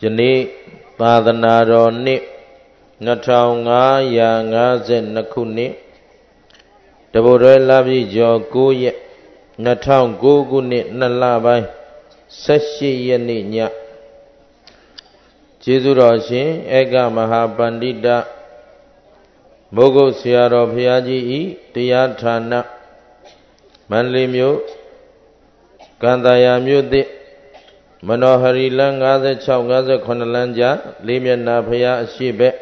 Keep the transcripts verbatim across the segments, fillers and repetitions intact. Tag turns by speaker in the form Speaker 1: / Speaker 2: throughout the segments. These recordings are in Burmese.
Speaker 1: ယနေ့သာသနာတော်နှစ်နှစ်ထောင်ငါးရာငါးဆယ်နှစ်ခုနှစ်တဘိုရဲလပြည့်ကျော်ကိုးရက်နှစ်ထောင်ကိုးခုနှစ်နှစ်လပိုင်းဆက်ရှိရက်နေ့ညကျေးဇူးတော်ရှင်ဧကမဟာပန္တိတမိုးကုတ်ဆရာတော်ဘုရားကြီးဤတရားဌာနမန္တလေးမြို့ကန္တာယာမြို့သစ်မနောဟရီလမ်း၅၆ ၅၇လမ်းကြားလေးမျက်နှာဘုရားအရှိဘက်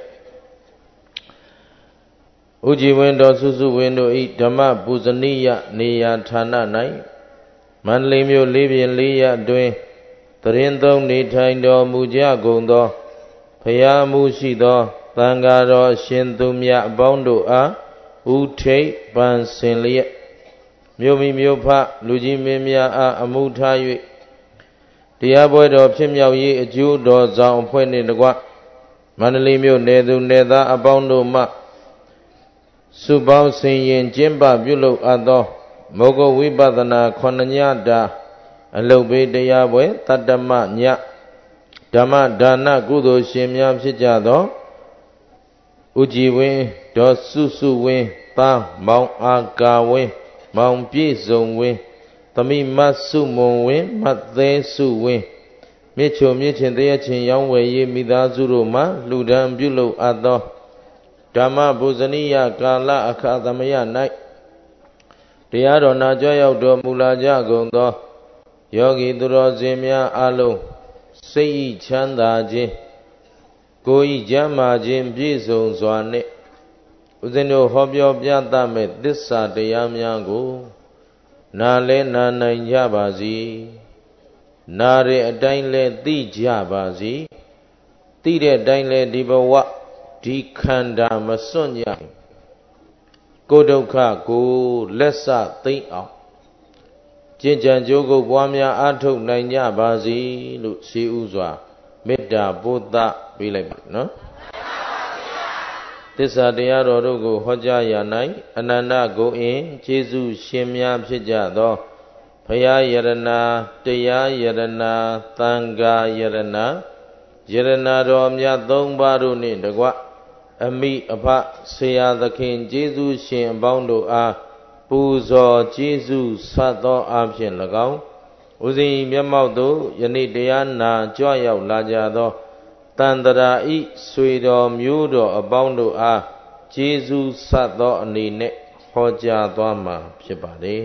Speaker 1: ဥကြည်ဝင်းတော်စုစုဝင်းတို့ဤဓမ္မပူဇနိယနေရာဌာန၌မန္တလေးမြို့လေးပြင်လေးရအတွင်းတရင်သုံးနေထိုင်တော်မူကြကုန်သောဘုရားမှုရှိသောသံဃာတော်အရှင်သူမြတ်အပေါင်းတို့အားဥထိပ်ပန်ဆင်လျက်မြို့မိမြို့ဖလူကြီးမင်းများအားအမှုထား၍တရားပွဲတော်ဖြစ်မြောက်ရေးအကျိုးတော်ဆောင်အဖွဲ့နှင့်တကွမန္တလေးမြို့နယ်သူနယ်သားအပေါင်းတို့မှစုပေါင်းဆင်ရင်ကျင်းပပြုလုပ်အပ်သောမောဂဝိပဿနာခုနှစ်ညတာအလုတ်ဘေးတရားပွဲတတ္တမညဓမ္မဒါနကုသိုလ်ရှင်များဖြစ်ကြသောဥကြည်ဝင်းဒေါ်စုစုဝင်းသားမောင်အာကာဝင်းမောင်ပြည့်စုံဝင်းသမီးမဆုမွန်ဝင်းမသေးစုဝင်းမြစ်ချုံမြစ်ချင်းတရချင်းရောင်းဝယ်ရေးမိသားစုတို့မှလှူဒန်းပြုလုပ်အပ်သောဓမ္မပူဇနိယကာလအခါသမယ၌တရားတော်နာကြွရောက်တော်မူလာကြကုန်သောယောဂီသူတော်စင်များအလုံးစိတ်ဤချမ်းသာခြင်းကိုယ်ဤကျမ်းမာခြင်းပြည့်စုံစွာနှင့်ဦးဇင်းတို့ဟောပြောပြသမဲ့သစ္စာတရားများကိုနာလဲနာနိုင်ကြပါစေနာတဲ့အတိုင်းလဲသိကြပါစေသိတဲ့အတိုင်းလဲဒီဘဝဒီခန္ဓာမစွန့်ကြကိုယ်ဒုက္ခကိုလက်စသိမ့်အောင်ကျင့်ကြံကြိုးကုပ်ပွားများအားထုတ်နိုင်ကြပါစေလို့ရှိဥစွာမေတ္တာပို့သပေးလိုက်ပါနော်သစ္စာတရားတော်တို့ကိုဟောကြားရ၌အနန္တဂုဏ်အင်ကျေးဇူးရှင်များဖြစ်ကြသောဘုရားယရဏတရားယရဏသံဃာယရဏယရဏတော်မြတ်သုံးပါးတို့နှင့်တကွအမိအဖဆရာသခင်ကျေးဇူးရှင်အပေါင်းတို့အားပူဇော်ကျေးဇူးဆတ်သောအဖြစ်၎င်းဦးဇင်းမျက်မှောက်သို့ယနေ့တရားနာကြွရောက်လာကြသောတန်တရာဤဆွေတော်မျိုးတော်အပေါင်းတို့အားကျေးဇူးဆတ်သောအနေနဲ့ဟောကြားသွားမှာဖြစ်ပါတယ်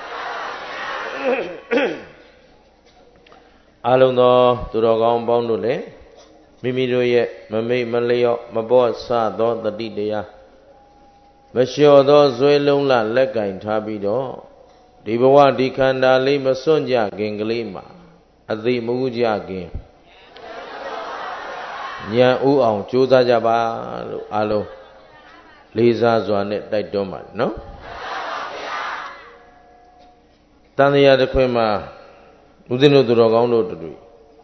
Speaker 1: အားလုံးသောသူတော်ကောင်းပေါင်းတို့လည်းမိမိတို့ရဲ့မမိတ်မလျော့မပေါ့ဆသောတတိတရားမလျှော်သောဇွဲလုံးလလက်ကင်ထားပြီးတော့ဒီဘဝဒီခန္ဓာလေးမစွန့်ကြခင်ကလေးမှာအသိမူကြခင်ဉာဏ်ဥအောင်ကြိုးစားကြပါလို့အားလုံးလေးစားစွာနဲ့တိုက်တွန်းပါတယ်နော်တန်တရားတစ်ခွင်မှာဦးဇင်းတို့သူတော်ကောင်းတို့တို့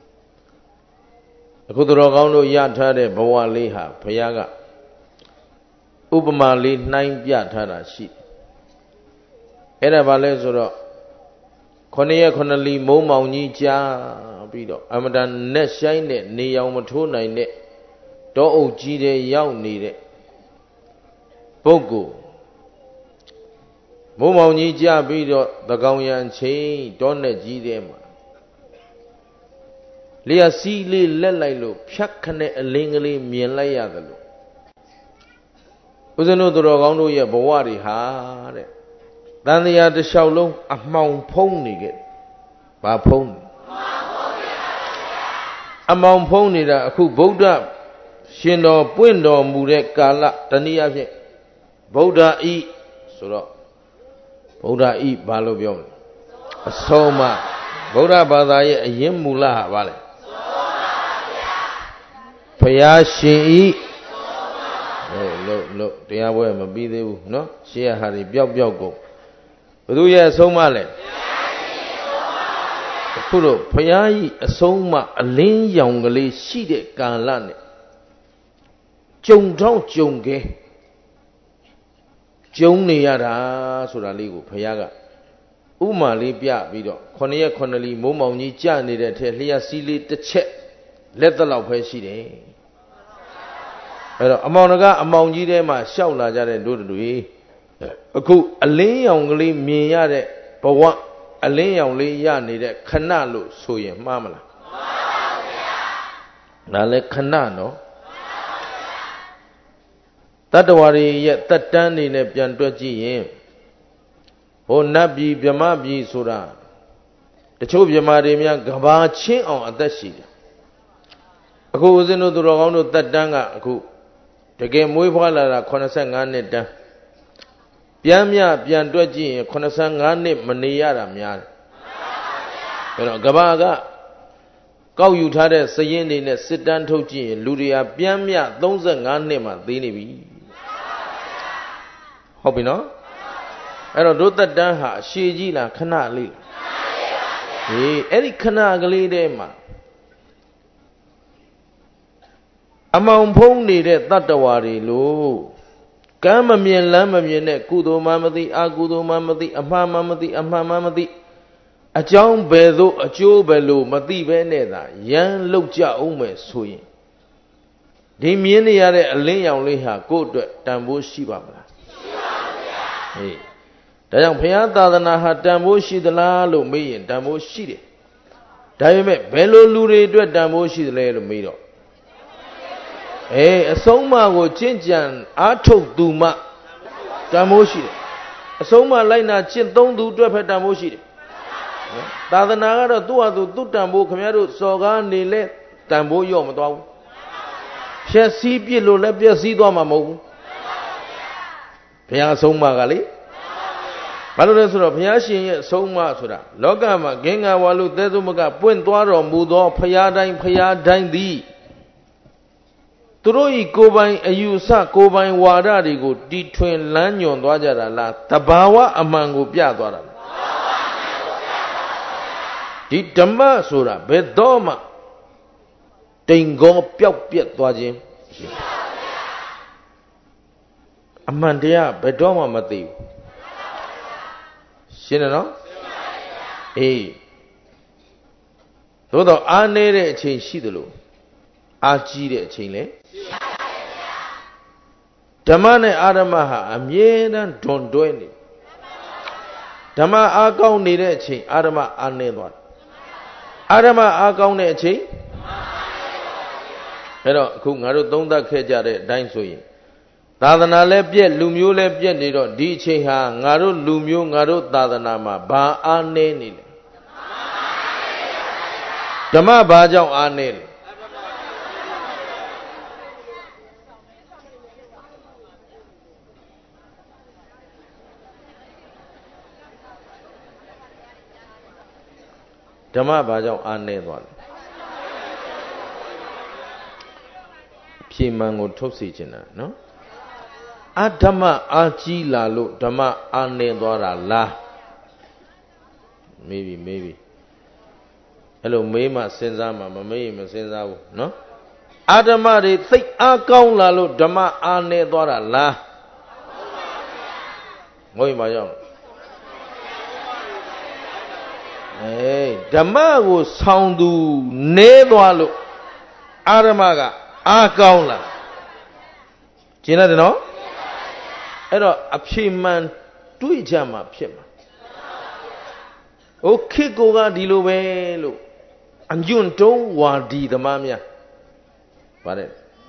Speaker 1: အခုသူတော်ကောင်းတို့ရထားတဲ့ဘဝလေးဟာဘုရားကဥပမာလေးနှိုင်းပြထားတာရှိအဲ့ဒါဘာလဲဆိုတော့ခொနည်းရခொနလီမိုးမောင်ကြီးကြားပြီးတော့အမတန်နဲ့ဆိုင်တဲ့နေရောင်မထိုးနိုင်တဲ့တောအုပ်ကြီးတဲ့ရောက်နေတဲ့ပုဂ္ဂိုလ်မိုးမောင်ကြီးကြားပြီးတော့သကောင်ရံချင်းတောနဲ့ကြီးတဲ့မှာလျှစီးလေးလက်လိုက်လို့ဖြတ်ခနဲ့အလင်းကလေးမြင်လိုက်ရတယ်လို့ဦးဇင်းတို့သူတော်ကောင်းတို့ရဲ့ဘဝတွေဟာတဲ့တန်တရားတစ်လျှောက်လုံးအမှောင်ဖုံးနေခဲ့ဘာဖုံးအမှောင်ဖုံးနေတာအခုဗုဒ္ဓရှင်တော်ပွင့်တော်မူတဲ့ကာလတနည်းအားဖြင့်ဗုဒ္ဓဤဆိုတော့ဗုဒ္ဓဤဘာလို့ပြောမလဲအဆုံးမဗုဒ္ဓဘာသာရဲ့အရင်မူလဟာဘာလဲဘုရားရှင်ဤလို့လို့လို့တရားပွဲမပြီးသေးဘူးเนาะရှေ့ဟာတွေပျောက်ပျောက်ကုန်ဘုသူရဲ့အဆုံးမလဲအခုတော့ဘုရားကြီးအဆုံးမအလင်းရောင်ကလေးရှိတဲ့ကာလနဲ့ကြုံတော့ကြုံခဲကြုံနေရတာဆိုတာလေးကိုဘုရားကဥမာလေးပြပြီးတော့ခொနည်းရခொနလီမိုးမောင်ကြီးကြနေတဲ့ထဲလျှက်စီးလေးတစ်ချက်လက်သက်လောက်ပဲရှိတယ်အဲ့တော့အမောင်ကအမောင်ကြီးထဲမှာရှောက်လာကြတဲ့တို့တွေအခုအလင်းရောင်ကလေးမြင်ရတဲ့ဘဝအလင်းရောင်လေးရနေတဲ့ခဏလို့ဆိုရင်မှားမလားမှန်ပါဗျာဒါလည်းခဏနော်တတ္တဝါတွေရဲ့တက်တန်းနေနဲ့ပြန်တွက်ကြည့်ရင်ဟိုနတ်ပြည်ဗြဟ္မပြည်ဆိုတာတချို့ဗြဟ္မာတွေများကဘာချင်းအောင်အသက်ရှိတယ်အခုဦးဇင်းတို့သူတော်ကောင်းတို့တက်တန်းကအခုတကယ်မွေးဖွားလာတာeighty-fiveနှစ်တန်းပြန်မြပြန်တွက်ကြည့်ရင်eighty-fiveနှစ်မနေရတာများတယ်အဲ့တော့ကဘာကကောက်ယူထားတဲ့စည်ရင်းတွေနဲ့စစ်တမ်းထုတ်ကြည့်ရင်လူတွေဟာပြန်မြthirty-fiveနှစ်မှသေးနေပြီဟုတ်ပြီနော်အဲ့တော့တို့တက်တန်းဟာရှည်ကြီးလားခဏလေးလားဟေးအဲ့ဒီခဏကလေးတည်းမှာအမောင်ဖုံးနေတဲ့တတ္တဝါတွေလို့ကမ်းမမြင်လမ်းမမြင်တဲ့ကုသိုလ်မှမသိအကုသိုလ်မှမသိအမှားမှမသိအမှန်မှမသိအကြောင်းဘယ်သို့အကျိုးဘယ်လိုမသိဘဲနဲ့သာရမ်းလောက်ကြအောင်မယ်ဆိုရင်ဒီမြင်နေရတဲ့အလင်းရောင်လေးဟာကိုယ့်အတွက်တန်ဖိုးရှိပါမလားရှိပါဗျာဟေးဒါကြောင့်ဘုရားသာသနာဟာတန်ဖိုးရှိသလားလို့မေးရင်တန်ဖိုးရှိတယ်ဒါပေမဲ့ဘယ်လိုလူတွေအတွက်တန်ဖိုးရှိသလဲလို့မေးတော့အေးအဆုံးအမကိုကျင့်ကြံအားထုတ်သူမှတန်ဖိုးရှိတယ်အဆုံးအမလိုက်နာကျင့်သုံးသူအတွက်ပဲတန်ဖိုးရှိတယ်သာသနာကတော့သူ့ဟာသူသူ့တန်ဖိုးခင်ဗျားတို့စော်ကားနေလဲတန်ဖိုးရော့မသွားဘူးဖြက်စီးပြစ်လို့လည်းပြက်စီးသွားမှာမဟုတ်ဘူးဘုရားအဆုံးအမကလေဘာလို့လဲဆိုတော့ဘုရားရှင်ရဲ့အဆုံးအမဆိုတာလောကမှာဂင်္ဂဝါလူသဲသမကပွင့်သွားတော်မူသောဘုရားတိုင်းဘုရားတိုင်းသည်သူတို့ဤကိုယ်ပိုင်အယူဆကိုယ်ပိုင်ဝါဒတွေကိုတီထွင်လမ်းညွန်သွားကြတာလားတဘာဝအမှန်ကိုပြသွားတာလားဒီဓမ္မဆိုတာဘယ်တော့မှတိမ်ကောပျောက်ပြက်သွားခြင်းအမှန်တရားဘယ်တော့မှမသိဘူးရှင်းတယ်နော်အေးသို့တော့အားနည်းတဲ့အချိန်ရှိသလိုအားကြီးတဲ့အချိန်လည်းဓမ္မနဲ့အာရမဟာအမြဲတမ်းဒွန်တွဲနေဓမ္မအားကောင်းနေတဲ့အချိန်အာရမအားနည်းသွားတယ်အာရမအားကောင်းတဲ့အချိန်အဲ့တော့အခုငါတို့သုံးသပ်ခဲ့ကြတဲ့အတိုင်းဆိုရင်သာသနာလည်းပြက်လူမျိုးလည်းပြက်နေတော့ဒီအချိန်ဟာငါတို့လူမျိုးငါတို့သာသနာမှာဘာအားနည်းနေလဲဓမ္မဘာကြောင့်အားနည်းလဲဓမ္မဘာကြောင့်အားနည်းသွားလဲဖြေမှန်ကိုထုတ်စီခြင်းတာနော်အဓမ္မအာကြီးလာလို့ဓမ္မအားနည်းသွားတာလားမေးပြီမေးပြီအဲ့လိုမေးမှစဉ်းစားမှမမေးရင်မစဉ်းစားဘူးနော်အဓမ္မတွေသိအားကောင်းလာလို့ဓမ္မအားနည်းသွားတာလားမဟုတ်ပါကြောင့်အေးဓမ္မကိုဆောင်းသူနည်းသွားလို့အာရမကအားကောင်းလာကျင်ရတယ်နော်အဲ့တော့အဖြေမှန်တွေးကြမှာဖြစ်မှာโอเคကိုကဒီလိုပဲလို့အညွန့်တုံးဝါဒီသမားများဗါတဲ့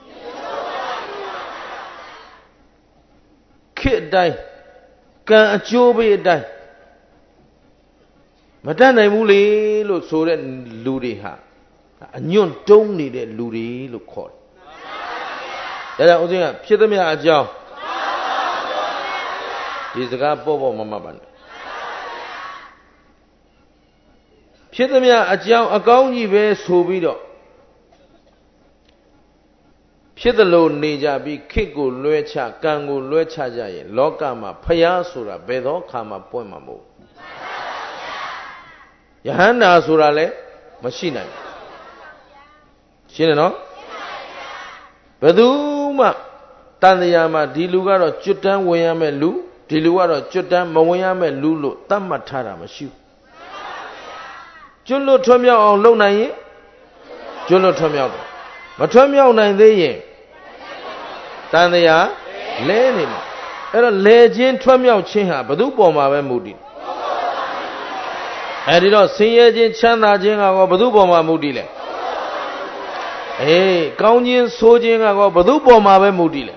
Speaker 1: ခေတ်တိုင်းကံအကျိုးပေးအတိုင်းမတတ်နိုင်ဘူးလေလို့ဆိုတဲ့လူတွေဟာအညွန့်တုံးနေတဲ့လူတွေလို့ခေါ်တယ်ဒါကြောင့်ဦးဇင်းကဖြစ်သမျှအကြောင်းဒီစကားပေါ့ပေါ့မမပါနဲ့ဖြစ်သမျှအကြောင်းအကောင်းကြီးပဲဆိုပြီးတော့ဖြစ်သလိုနေကြပြီးခေတ်ကိုလွှဲချကံကိုလွှဲချကြရင်လောကမှာဖျားဆိုတာဘယ်သောခါမှပွင့်မှာမဟုတ်ယဟန္တာဆိုတာလည်းမရှိနိုင်ရှင်းတယ်နော်ဘယ်သူမှတန်တရားမှာဒီလူကတော့ကျွတ်တန်းဝင်ရမယ့်လူဒီလူကတော့ကျွတ်တန်းမဝင်ရမယ့်လူလို့သတ်မှတ်ထားတာမရှိဘူးကျွတ်လို့ထွံ့မြောက်အောင်လုပ်နိုင်ရင်ကျွလွတ်ထွတ်မြောက်တယ်မထွတ်မြောက်နိုင်သေးရင်တန်တရားလဲနေမှာအဲ့တော့လဲခြင်းထွတ်မြောက်ခြင်းဟာဘု து ပေါ်မှာပဲမူတည်အဲ့ဒီတော့ဆင်းရဲခြင်းချမ်းသာခြင်းကကောဘု து ပေါ်မှာမူတည်လဲအေးကောင်းခြင်းဆိုးခြင်းကကောဘု து ပေါ်မှာပဲမူတည်လဲ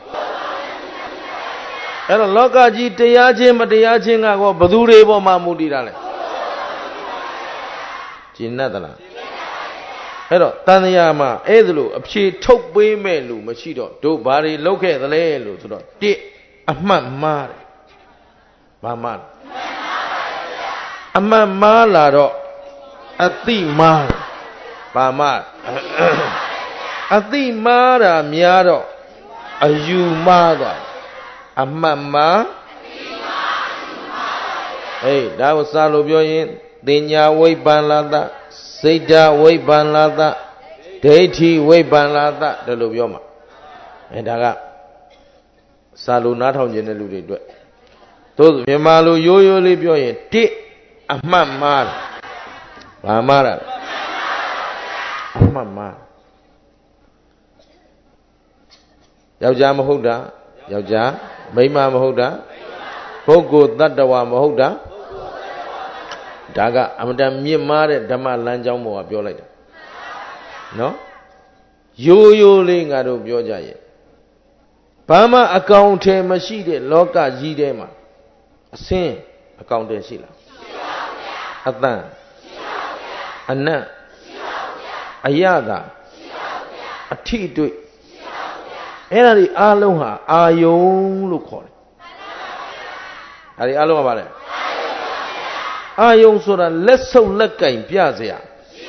Speaker 1: အဲ့တော့လောကကြီးတရားခြင်းမတရားခြင်းကကောဘယ်သူတွေပေါ်မှာမူတည်တာလဲကျင့်တတ်သလားအဲ့တော့တန်တရားမှာအဲ့ဒါလို့အဖြေထုတ်ပေးမဲ့လူမရှိတော့တို့ဘာတွေလုပ်ခဲ့သလဲလို့ဆိုတော့တစ်အမှတ်မှားတယ်ဘာမှားအမှတ်မှားလာတော့အတိမှားတယ်ဘာမှားအတိမှားတာများတော့အယူမှားတာအမှတ်မှားဟေးဒါကိုစာလို့ပြောရင်တင်ညာဝိပ္ပန္လာတစိတ်ဓာဝိပ္ပန္လာတဒိဋ္ဌိဝိပ္ပန္လာတဒါလို့ပြောမှာအဲဒါကစာလို့နားထောင်ခြင်းတဲ့လူတွေအတွက်သို့မြန်မာလိုရိုးရိုးလေးပြောရင်တစ်အမှတ်မှားတယ်ဘာမှားတာအမှတ်မှားယောက်ျားမဟုတ်တာယောက်ျားမိန်းမမဟုတ်တာပုဂ္ဂိုလ်တ attva မဟုတ်တာဒါကအမတန်မြင့်မားတဲ့ဓမ္မလမ်းကြောင်းပေါ်ကပြောလိုက်တာနော်ရိုးရိုးလေးငါတို့ပြောကြရဲ့ဘာမှအကောင်အထည်မရှိတဲ့လောကကြီးထဲမှာအစင်းအကောင်အထည်ရှိလားအတန်အနတ်အယတာအထိတွေ့အဲ့ဒါဒီအားလုံးဟာအာယုံလို့ခေါ်တယ်။အဲ့ဒီအားလုံးကဘာလဲ။အာယုံဆိုတာလက်ဆုပ်လက်ကင်ပြเสีย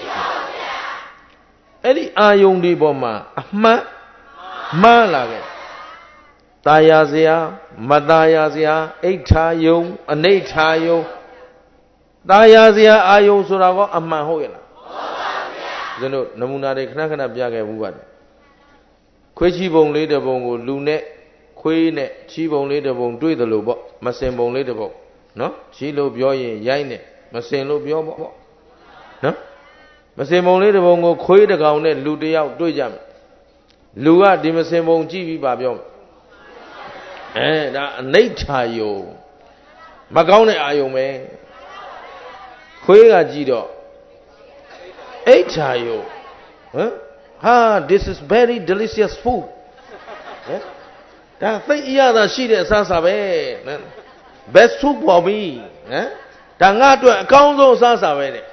Speaker 1: ။အဲ့ဒီအာယုံဒီပေါ်မှာအမှတ်မှားလာခဲ့။ตายာเสียမตายာเสียအိဋ္ဌာယုံအနိဋ္ဌာယုံตายာเสียအာယုံဆိုတာကအမှန်ဟုတ်ရဲ့လား။ဟုတ်ပါဗျာ။ကျွန်တော်နမူနာတွေခဏခဏပြခဲ့ဘူးပါတယ်ခွေးချီပုံလေးတစ်ပုံကိုလူနဲ့ခွေးနဲ့ချီပုံလေးတစ်ပုံတွေ့သလိုပေါ့မစင်ပုံလေးတစ်ပုံနော်ချီလို့ပြောရင်ရိုက်နဲ့မစင်လို့ပြောပေါ့နော်မစင်ပုံလေးတစ်ပုံကိုခွေးတစ်ကောင်နဲ့လူတစ်ယောက်တွေ့ကြမယ်လူကဒီမစင်ပုံကြည့်ပြီးပါပြောမယ်အဲဒါအနိဋ္ဌာယုံမကောင်းတဲ့အာယုံပဲခွေးကကြည့်တော့အိဋ္ဌာယုံဟမ်ha this is very delicious food ဟဲ့ဒါသိအရသာရှိတဲ့အစားအစာပဲ best food for me ဟမ်ဒါငါအတွက်အကောင်းဆုံးအစားအစာပဲတဲ့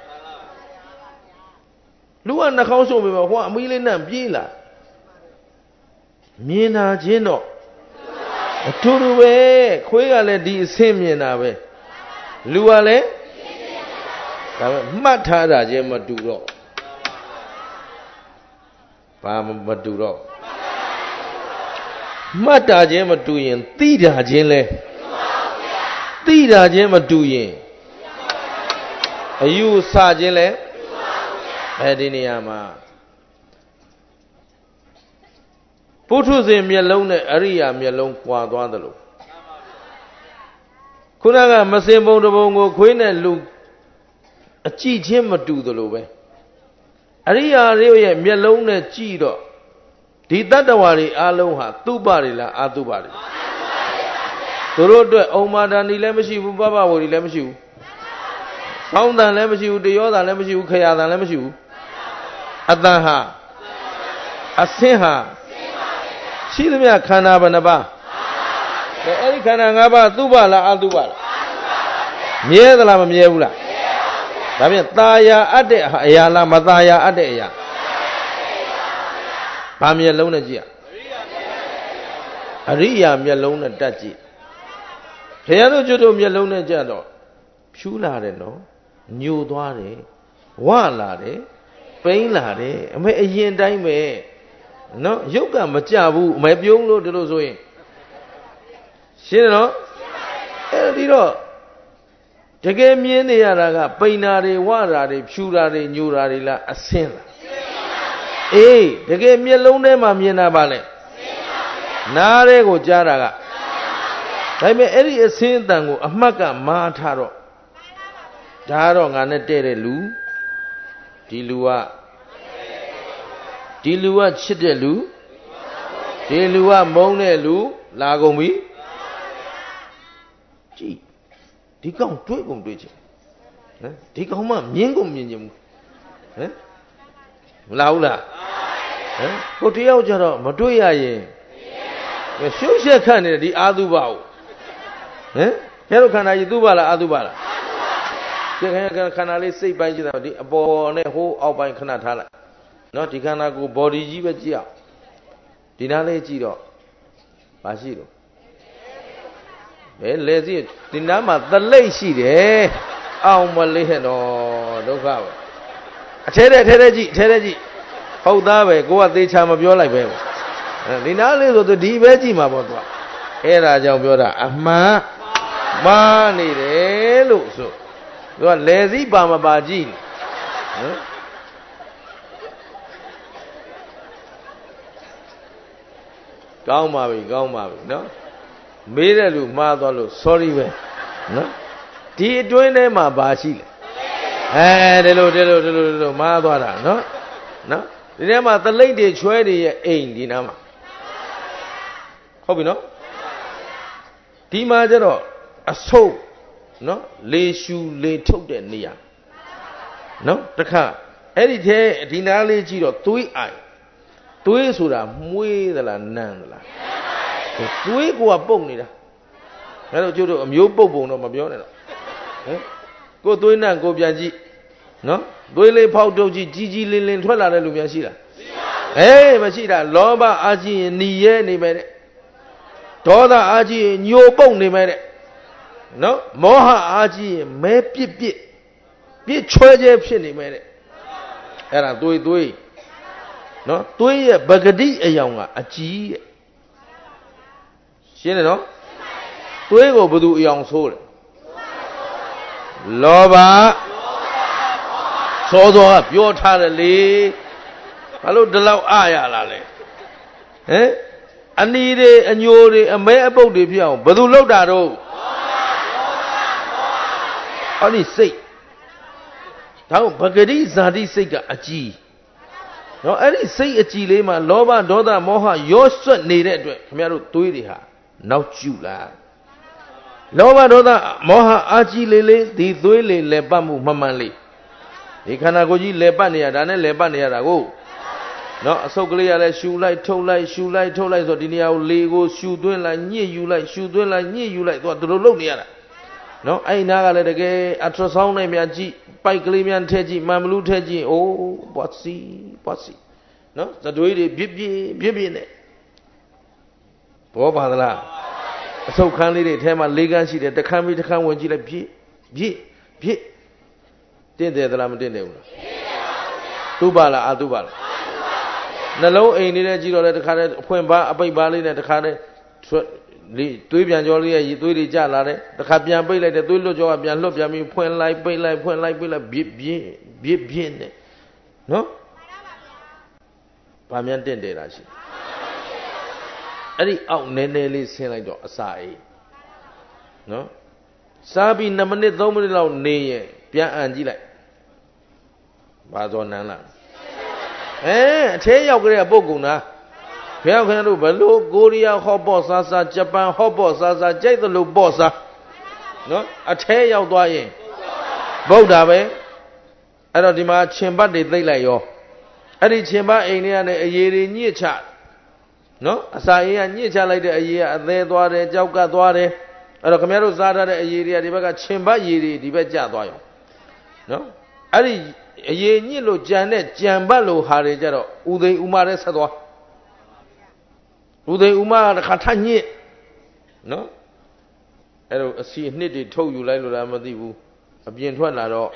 Speaker 1: လူကနှာခေါင်းရှုံးပြီပေါ့ဟိုကအမီးလေးနဲ့ပြေးလာမြင်တာချင်းတော့အတူတူပဲခွေးကလည်းဒီအဆင့်မြင်တာပဲလူကလည်းဒါပဲမှတ်ထားတာချင်းမတူတော့ဘာမတူတော့မှတ်တာချင်းမတူရင်သိတာချင်းလဲသိတာချင်းမတူရင်အယူဆချင်းလဲအဲဒီနေရာမှာပုထုဇဉ်မျက်လုံးနဲ့အရိယာမျက်လုံးကွာသွားသလိုခုနကမစင်ပုံတစ်ပုံကိုခွေးနဲ့လူအကြည့်ချင်းမတူသလိုပဲအရိယာတွေရဲ့မျက်လုံးနဲ့ကြည့်တော့ဒီတတ္တဝါတွေအားလုံးဟာသူပတွေလားအာသူပတွေသူတို့အတွက်ဩမာဒဏီလည်းမရှိဘူးပပဝရီလည်းမရှိဘူးသောင်းတန်လည်းမရှိဘူးတယောတန်လည်းမရှိဘူးခရာတန်လည်းမရှိဘူးအတန်ဟာအဆင်းဟာရှိသမျှခန္ဓာဘယ်နှပါးအဲအဲ့ဒီခန္ဓာ၅ပါးသူပလားအာသူပလားမြဲသလားမမြဲဘူးလားဒါဖြင့်ตาယာအပ်တဲ့အရာလားမตาယာအပ်တဲ့အရာဘာမျက်လုံးနဲ့ကြည့်ရအရိယာမျက်လုံးနဲ့တက်ကြည့်ဘုရားတို့ကျွတ်တို့မျက်လုံးနဲ့ကြတော့ဖြူးလာတယ်နော်ညိုသွားတယ်ဝလာတယ်ပိန်းလာတယ်အမေအရင်တိုင်းပဲနော်ရုပ်ကမကြဘူးအမေပြုံးလို့ဒီလိုဆိုရင်ရှင်းတယ်နော်အဲ့ဒီတော့တကယ်မြင်နေရတာကပိန်တာတွေဝတာတွေဖြူတာတွေညိုတာတွေလားအဆင်းလားအေးတကယ်မျက်လုံးထဲမှာမြင်တာပါလေနားထဲကိုကြားတာကဒါပေမဲ့အဲ့ဒီအဆင်းအတန်ကိုအမှတ်ကမာထားတော့ဒါကတော့ငါနဲ့တဲ့တဲ့လူဒီလူကဒီလူကချစ်တဲ့လူဒီလူကမုန်းတဲ့လူလာကုန်ပြီကြည်ဒီကောင်တွေးကုန်တွေးချင်ဟမ်ဒီကောင်မှမြင်းကုန်မြင်ချင်ဘူးဟမ်မလာဘူးလားဟမ်ကိုတယောက်ကြတော့မတွေးရရင်ရှုပ်ရှက်ခတ်နေတဲ့ဒီအာသုဘကိုဟမ်ကျဲတို့ခန္ဓာကြီးသူ့ပါလားအာသုဘလားကျဲခန္ဓာလေးစိတ်ပိုင်းကြည့်တာဒီအပေါ်နဲ့ဟိုးအောက်ပိုင်းခဏထားလိုက်နော်ဒီခန္ဓာကို body ကြီးပဲကြည့်အောင်ဒီနားလေးကြည့်တော့မရှိတော့ဘယ်လဲစီဒီနားမှာသလိတ်ရှိတယ်အောင်မလေးဟဲ့တော့ဒုက္ခပဲအထဲထဲထဲထဲကြည့်အထဲထဲကြည့်ဟုတ်သားပဲကိုကသေချာမပြောလိုက်ပဲဒီနားလေးဆိုသူဒီပဲကြည့်မှာပေါ့သူကအဲ့ဒါကြောင့်ပြောတာအမှန်မှားနေတယ်လို့ဆိုသူကလဲစီပါမပါကြည့်နော်ကောင်းပါပြီကောင်းပါပြီနော်မေးတဲ့လူမှားသွားလို့ sorry ပဲနော်ဒီအတွင်းထဲမှာဘာရှိလဲအဲဒီလိုဒီလိုဒီလိုဒီလိုမှားသွားတာနော်နော်ဒီထဲမှာသလိတ်တွေချွဲတွေရဲ့အိမ်ဒီနားမှာဟုတ်ပြီနော်ဒီမှာကျတော့အဆုပ်နော်လေရှူလေထုတ်တဲ့နေရာနော်တခါအဲ့ဒီထဲဒီနားလေးကြည့်တော့သွေးအိုင်သွေးဆိုတာမွေးသလားနံသလားသွေးကိုကပုတ်နေတာအဲ့တော့ကျတို့အမျိုးပုတ်ပုံတော့မပြောနဲ့တော့ဟမ်ကိုသွေးနံကိုပြန်ကြည့်နော်သွေးလေးဖောက်ထုတ်ကြည့်ကြီးကြီးလင်းလင်းထွက်လာတဲ့လူများရှိလားဟေးမရှိတာလောဘအာကြီးရင်หนีရဲနေမယ်တဲ့ဒေါသအာကြီးရင်ညိုပုတ်နေမယ်တဲ့နော်မောဟအာကြီးရင်မဲပြစ်ပြစ်ပြစ်ချွဲကျဲဖြစ်နေမယ်တဲ့အဲ့ဒါသွေးသွေးနော်သွေးရဲ့ပဂတိအယောင်ကအကြီးတဲ့ရှင်းတယ်နော်သွေးကိုဘယ်သူအယောင်ဆိုးလဲလောဘစောစောကပြောထားတယ်လေဘာလို့ဒီလောက်အရလာလဲဟမ်အနီတွေအညိုတွေအမဲအပုတ်တွေဖြစ်အောင်ဘယ်သူလောက်တာတော့အဲ့ဒီစိတ်ဒါကပဂတိဇာတိစိတ်ကအကြီးနော်အဲ့ဒီစိတ်အကြည်လေးမှာလောဘဒေါသမောဟရောဆွတ်နေတဲ့အတွက်ခင်ဗျားတို့သွေးတွေဟာနောက်ကျလာလောဘဒေါသမောဟအာကြီးလေးလေးဒီသွေးလေးလဲပတ်မှုမှန်မှန်လေးဒီခန္ဓာကိုယ်ကြီးလဲပတ်နေရတာနဲ့လဲပတ်နေရတာကိုနော်အဆုတ်ကလေးရလဲရှူလိုက်ထုတ်လိုက်ရှူလိုက်ထုတ်လိုက်ဆိုဒီနေရာကိုလေကိုရှူသွင်းလိုက်ညှစ်ယူလိုက်ရှူသွင်းလိုက်ညှစ်ယူလိုက်သူကဒီလိုလုပ်နေရတာနော်အဲ့နာကလည်းတကယ်အထရဆောင်းနဲ့များကြည့်ပိုက်ကလေးများထည့်ကြည့်မန်ဘလူးထည့်ကြည့်အိုးပွားစီပွားစီနော်သတွေးတွေပြစ်ပြစ်ပြစ်ပြစ်နဲ့ဘောပါသလားအဆုတ်ခန်းလေးတွေထဲမှာလေးကန်းရှိတယ်တစ်ခန်းပြီးတစ်ခန်းဝင်ကြည့်လိုက်ပြစ်ပြစ်ပြစ်တင့်တယ်သလားမတင့်တယ်ဘူးလားသူပါလားအသူပါလားနှလုံးအိမ်နေတဲ့ကြည့်တော့လေတစ်ခါတည်းအဖွင့်ပါအပိတ်ပါလေးနဲ့တစ်ခါတည်းလေးသွေးပြန်ကြောလေးရဲ့သွေးတွေကျလာတယ်တစ်ခါပြန်ပိတ်လိုက်တယ်သွေးလွတ်ကြောကပြန်လွတ်ပြန်ပြီးဖွင့်လိုက်ပိတ်လိုက်ဖွင့်လိုက်ပိတ်လိုက်ပြစ်ပြစ်ပြစ်ပြစ်နဲ့နော်ဘာမြန်တင့်တယ်လားရှိအဲ့ဒီအောက်နည်းနည်းလေးဆင်းလိုက်တော့အစာအိမ်နော်စားပြီးနှစ်မိနစ်သုံးမိနစ်လောက်နေရင်ပြန်အန်ကြည့်လိုက်ဘာသောနန်းလားအဲအထဲရောက်ကြတဲ့ပုဂ္ဂိုလ်နာဘယ်ခင်တို့ဘလို့ကိုရီးယားဟော့ပေါ့စားစားဂျပန်ဟော့ပေါ့စားစားကြိုက်သလိုပေါ့စားနော်အထဲရောက်သွားရင်ဗုဒ္ဓပဲအဲ့တော့ဒီမှာခြင်ပတ်တွေသိမ့်လိုက်ရောအဲ့ဒီခြင်ပတ်အိမ်တွေကလည်းအရေတွေညှစ်ချနော်အစာအိမ်ကညှစ်ချလိုက်တဲ့အရေကအသေးသွားတယ်ကြောက်ကသွားတယ်အဲ့တော့ခင်ဗျားတို့စားထားတဲ့အရေတွေကဒီဘက်ကခြင်ပတ်ရေတွေဒီဘက်ကျသွားရောနော်အဲ့ဒီအရေညှစ်လို့ကြံတဲ့ကြံပတ်လို့ဟာတွေကြတော့ဥသိမ်ဥမာတဲ့ဆက်သွားဥသိမ်ဥမာတစ်ခါထညစ်နော်အဲ့တော့အစီအနှစ်တွေထုတ်ယူလိုက်လို့လားမသိဘူးအပြင်ထွက်လာတော့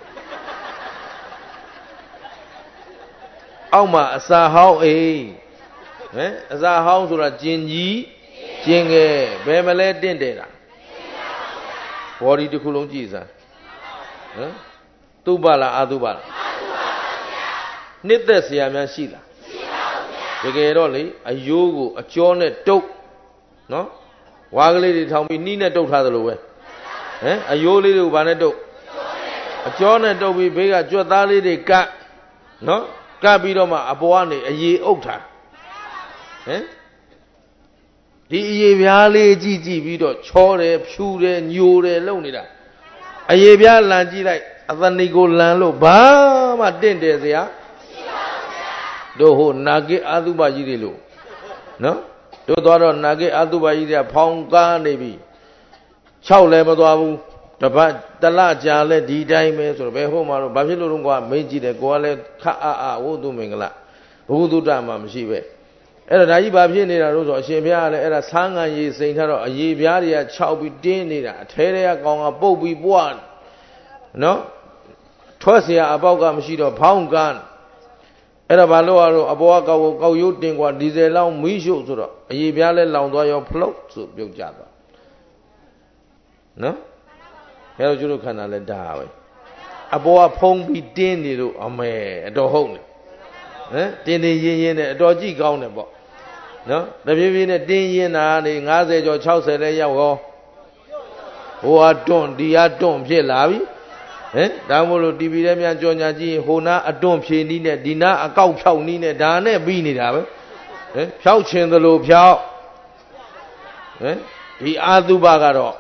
Speaker 1: အောက်မှာအစာဟောင်းအိမ်ဟမ်အစာဟောင်းဆိုတာကျင်ကြီးကျင်ငယ်ဘယ်မလဲတင့်တယ်တာဘော်ဒီတစ်ခုလုံးကြည့်စမ်းဟမ်သူ့ပါလားအသူ့ပါလားနှစ်သက်ဆရာများရှိလားတကယ်တော့လေအယိုးကိုအကျော်နဲ့တုပ်နော်ဝါကလေးတွေထောင်ပြီးနှီးနဲ့တုပ်ထားသလိုပဲဟမ်အယိုးလေးတွေကိုဗာနဲ့တုပ်အကျော်နဲ့တုပ်ပြီးဘေးကကြွက်သားလေးတွေကတ်နော်ကပ်ပြီးတော့မှအပေါ်ကနေအရေအုပ်ထားဟမ်ဒီအရေပြားလေးကြည့်ကြည့်ပြီးတော့ချောတယ်ဖြူတယ်ညိုတယ်လုံနေတာအရေပြားလန်ကြည့်လိုက်အသနီကိုလန်လို့ဘာမှတင့်တယ်စရာမရှိပါဘူးဗျာတို့ဟိုနာဂိအာသုဘကြီးတွေလို့နော်တို့သွားတော့နာဂိအာသုဘကြီးတွေကဖောင်းကားနေပြီ၆လည်းမသွားဘူးတပတ်တလကြာလဲဒီတိုင်းပဲဆိုတော့ဘယ်ဟိုမှာတော့ဘာဖြစ်လို့တော့ကွာမင်းကြည့်တယ်ကိုကလည်းခအအဝုသူမင်္ဂလာဘုဟုတုတ္တမှမရှိပဲအဲ့ဒါဒါကြီးဘာဖြစ်နေတာလို့ဆိုအရှင်ဘုရားကလည်းအဲ့ဒါဆန်းငံကြီးစိန်ထားတော့အရေပြားတွေကခြောက်ပြီးတင်းနေတာအထဲတွေကကောင်းကပုတ်ပြီးပွားနော်ထွက်เสียအပေါက်ကမရှိတော့ဖောင်းကန်းအဲ့ဒါဘာလို့ရတော့အပေါ်ကကောက်ကောက်ရုပ်တင်กว่าဒီဇယ်လောင်းမီးရှို့ဆိုတော့အရေပြားလဲလောင်သွားရောဖလုတ်ဆိုပြုတ်ကြသွားနော်ဘယ်လိုကျလို့ခန္ဓာလဲဒါပဲအပေါ်ကဖုံးပြီးတင်းနေလို့အမဲအတော်ဟုတ်နေဟမ်တင်းတင်းရင်းရင်းနဲ့အတော်ကြည့်ကောင်းတယ်ပေါ့နော်တပြေးပြေးနဲ့တင်းရင်းတာနေ၅၀ကျော်၆၀လဲရောက်ရောဟိုဟာတွန့်ဒီဟာတွန့်ဖြစ်လာပြီဟမ်ဒါမို့လို့ တီဗီ ထဲများကြော်ညာကြည့်ဟိုနာအတွန့်ဖြေနီးနဲ့ဒီနာအကောက်ဖြောက်နီးနဲ့ဒါနဲ့ပြီးနေတာပဲဟမ်ဖြောက်ချင်သလိုဖြောက်ဟမ်ဒီအာသုဘကတော့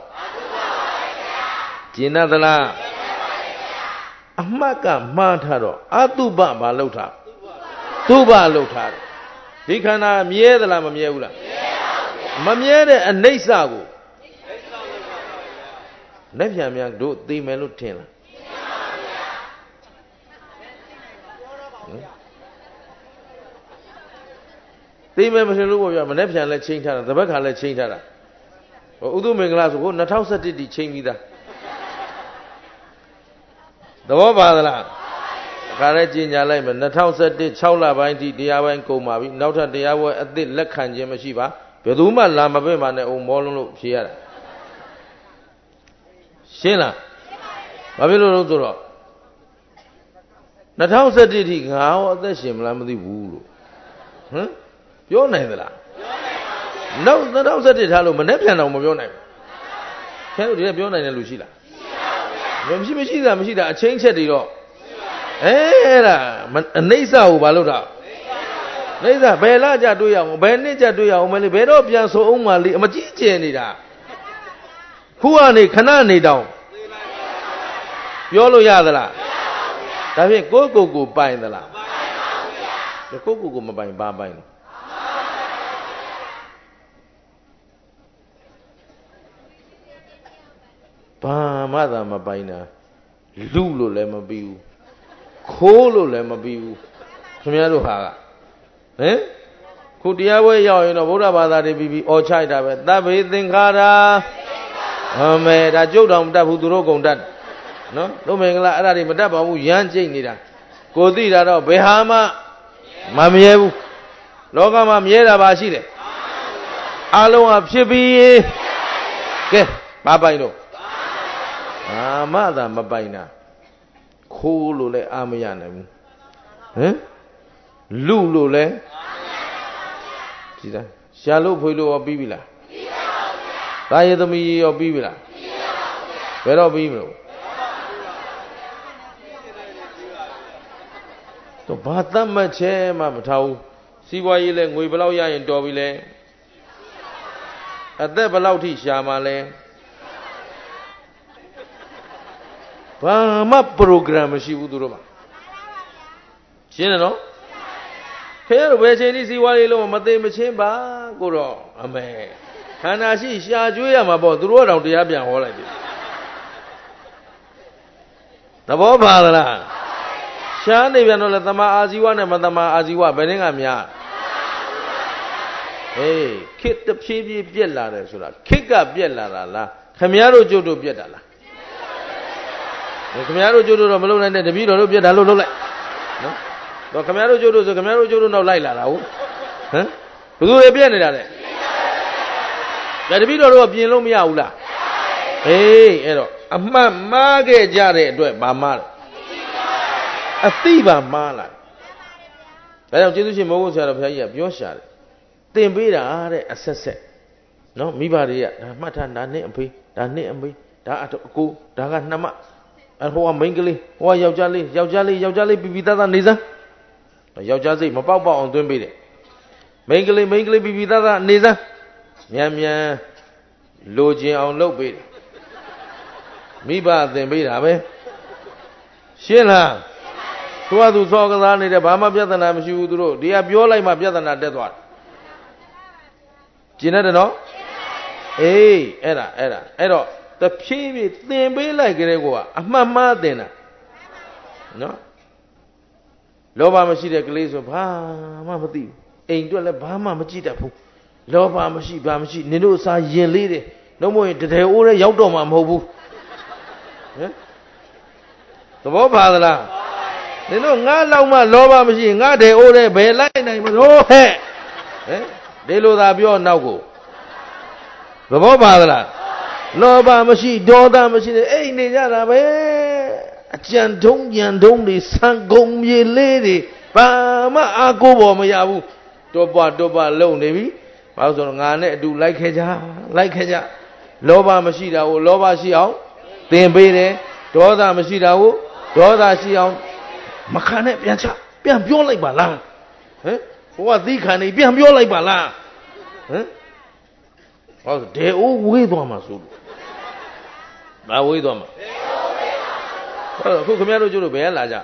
Speaker 1: ကျင်သလားအမှတ်ကမှားထားတော့အာသုဘမလောက်ထားသုဘလောက်ထားတယ်ဒီခန္ဓာမြဲသလားမမြဲဘူးလားမမြဲတဲ့အနိစ္စကိုလက်ပြန်များတို့သိမယ်လို့ထင်လားသိမယ်မထင်လို့ပေါ့ဗျာမလက်ပြန်လဲချိန်ထားတာတပတ်ခါလဲချိန်ထားတာဟိုဥဒုမင်္ဂလာဆိုကို၂၀၁၁တိချိန်ပြီးသားသဘောပါသလားခါရဲကြင်ညာလိုက်မယ်၂၀၁၁ ၆လပိုင်းထိတရားပိုင်းကုန်ပါပြီနောက်ထပ်တရားပွဲအသစ်လက်ခံခြင်းမရှိပါဘယ်သူမှလာမပဲ့ပါနဲ့အိုမောလုံးလို့ဖြေရတာရှင်းလားဘာဖြစ်လို့လဲဆိုတော့၂၀၁၁ထိငါရောအသက်ရှင်မလားမသိဘူးလို့ဟမ်ပြောနိုင်သလားနောက်၂၀၁၁ထားလို့မနဲ့ပြန်တော့မပြောနိုင်ဘူးခဲတို့ဒီကပြောနိုင်တဲ့လူရှိလားမရှိမရှိတာမရှိတာအချင်းချက်တွေတော့အဲအဲ့ဒါအနိစ္စကိုဘာလို့တာနိစ္စဘယ်လာကြတွေးရအောင်ဘယ်နှစ်ကြတွေးရအောင်မလဲဘယ်တော့ပြန်ဆိုအောင်မလေးအမကြီးကျယ်နေတာခုကနေခဏနေတောင်ပြောလို့ရသလားဒါဖြင့်ကိုယ့်ကိုယ်ကိုပိုင်သလားကိုယ့်ကိုယ်ကိုမပိုင်ဘာပိုင်လဲဘာမှသာမပိုင်တာလူလို့လည်းမပြီးဘူးခိုးလို့လည်းမပြီးဘူးခင်ဗျားတို့ဟာကဟင်ခုတရားပွဲရောက်ရင်တော့ဗုဒ္ဓဘာသာတွေပြီးပြီးအော်ချိုက်တာပဲသဗ္ဗေသင်္ခါရအမေဒါကြုတ်တော်မတတ်ဘူးသူတို့ကုန်တတ်နော်တို့မင်္ဂလာအဲ့ဒါတွေမတတ်ပါဘူးရမ်းကျိတ်နေတာကိုသိတာတော့ဘယ်ဟာမှမမြဲဘူးလောကမှာမြဲတာပါရှိတယ်အလုံးကဖြစ်ပြီးကဲဘာပိုင်တော့အာမသာမပိုင်တာခိုးလို့လည်းအာမရနိုင်ဘူးဟမ်လူလို့လည်းကြည်သားရှာလို့ဖွေလို့ရောပြီးပြီလားပြီးပါပါဘုရားဒါရသမီးရောပြီးပြီလားပြီးပါပါဘယ်တော့ပြီးမလို့တော့ဘာတတ်မှတ်ချဲမှမထားဘူးစီးပွားရေးလဲငွေဘယ်လောက်ရရင်တော်ပြီလဲအသက်ဘယ်လောက်ထိရှာမှလဲဘာမှ program မရှိဘူးသူတို့မှာရှင်းတယ်နော်ခဲရဘယ်ချိန်ဒီစီဝါလေးလုံးမသိမချင်းပါကိုတော့အမေခန္ဓာရှိရှာကျွေးရမှာပေါ့သူတို့ကတော့တရားပြန်ဟောလိုက်ပြီသဘောပါသလားရှားနေပြန်တော့လေသမာအာဇီဝနဲ့မသမာအာဇီဝဘယ်နှင်းကများဟေးခစ်တဖြည်းဖြည်းပြက်လာတယ်ဆိုတာခစ်ကပြက်လာတာလားခမည်းတော်ကျုပ်တို့ပြက်တာလားခင်ဗျားတို့ကျိုးတို့တော့မလုပ်နိုင်တဲ့တပည့်တော်တို့ပြတ်တာလို့လုပ်လိုက်နော်တော့ခင်ဗျားတို့ကျိုးတို့ဆိုခင်ဗျားတို့ကျိုးတို့နောက်လိုက်လာတာဟုတ်ဟမ်ဘယ်သူတွေပြတ်နေတာလဲဒါတပည့်တော်တို့ကပြင်လို့မရဘူးလားအေးအဲ့တော့အမှတ်မှားခဲ့ကြတဲ့အတွက်ဗာမှားတယ်အသိပါမှားလာဒါကြောင့်ကျေးဇူးရှင်မောဂုတ်ဆရာတော်ဘုရားကြီးကပြောရှာတယ်သင်ပေးတာတဲ့အဆက်ဆက်နော်မိဘတွေကဒါမှတ်ထားဒါနဲ့အဖေဒါနဲ့အမေဒါအကိုဒါကနှမအဟိုကမိန်းကလေးဟိုကယောက်ျားလေးယောက်ျားလေးယောက်ျားလေးပြပြသားသားနေစမ်းယောက်ျားစိတ်မပေါက်ပေါက်အောင်သွင်းပေးတယ်မိန်းကလေးမိန်းကလေးပြီးပြီးသားသားနေစမ်းမြန်မြန်လိုချင်အောင်လုပ်ပေးတယ်မိဘအသင်ပေးတာပဲရှင်းလားသူကသူစောကစားနေတဲ့ဘာမှပြဿနာမရှိဘူးသူတို့ဒီကပြောလိုက်မှပြဿနာတက်သွားတယ်ကျင်တယ်နော်အေးအဲ့ဒါအဲ့ဒါအဲ့တော့တဖြည်းဖြည်းသင်ပေးလိုက်ကြတဲ့ကောအမှတ်မှားသင်တာနော်လောဘမရှိတဲ့ကလေးဆိုဘာမှမသိဘူးအိမ်အတွက်လည်းဘာမှမကြည့်တတ်ဘူးလောဘမရှိဘာမရှိနင်တို့အစာရင်လေးတယ်လုံးမဟုတ်ရင်တထဲအိုးလည်းရောက်တော့မှမဟုတ်ဘူးဟမ်သဘောပါသလားနင်တို့ငါလောက်မှလောဘမရှိငါတဲ့အိုးလည်းဘယ်လိုက်နိုင်မလို့ဟဲ့ဟမ်ဒီလိုသာပြောနောက်ကိုသဘောပါသလားလောဘမရှိဒေါသမရှိတဲ့အိမ်နေကြတာပဲအကြံထုံးကြံထုံးတွေဆံကုန်မြေလေးတွေဘာမှအာကိုပေါ်မရဘူးတောပွားတောပွားလုံနေပြီဘာလို့ဆိုတော့ငါနဲ့အတူလိုက်ခဲ့ကြလိုက်ခဲ့ကြလောဘမရှိတာကိုလောဘရှိအောင်သင်ပေးတယ်ဒေါသမရှိတာကိုဒေါသရှိအောင်မခံနဲ့ပြန်ချပြန်ပြောလိုက်ပါလားဟမ်ဘုရားသီးခံနေပြန်ပြောလိုက်ပါလားဟမ်ဟောဒေအိုးဝေးသွားမှာဆိုလို့မဝေးသွားမှာဟောအခုခင်ဗျားတို့ကျတို့ဘယ်လာကြ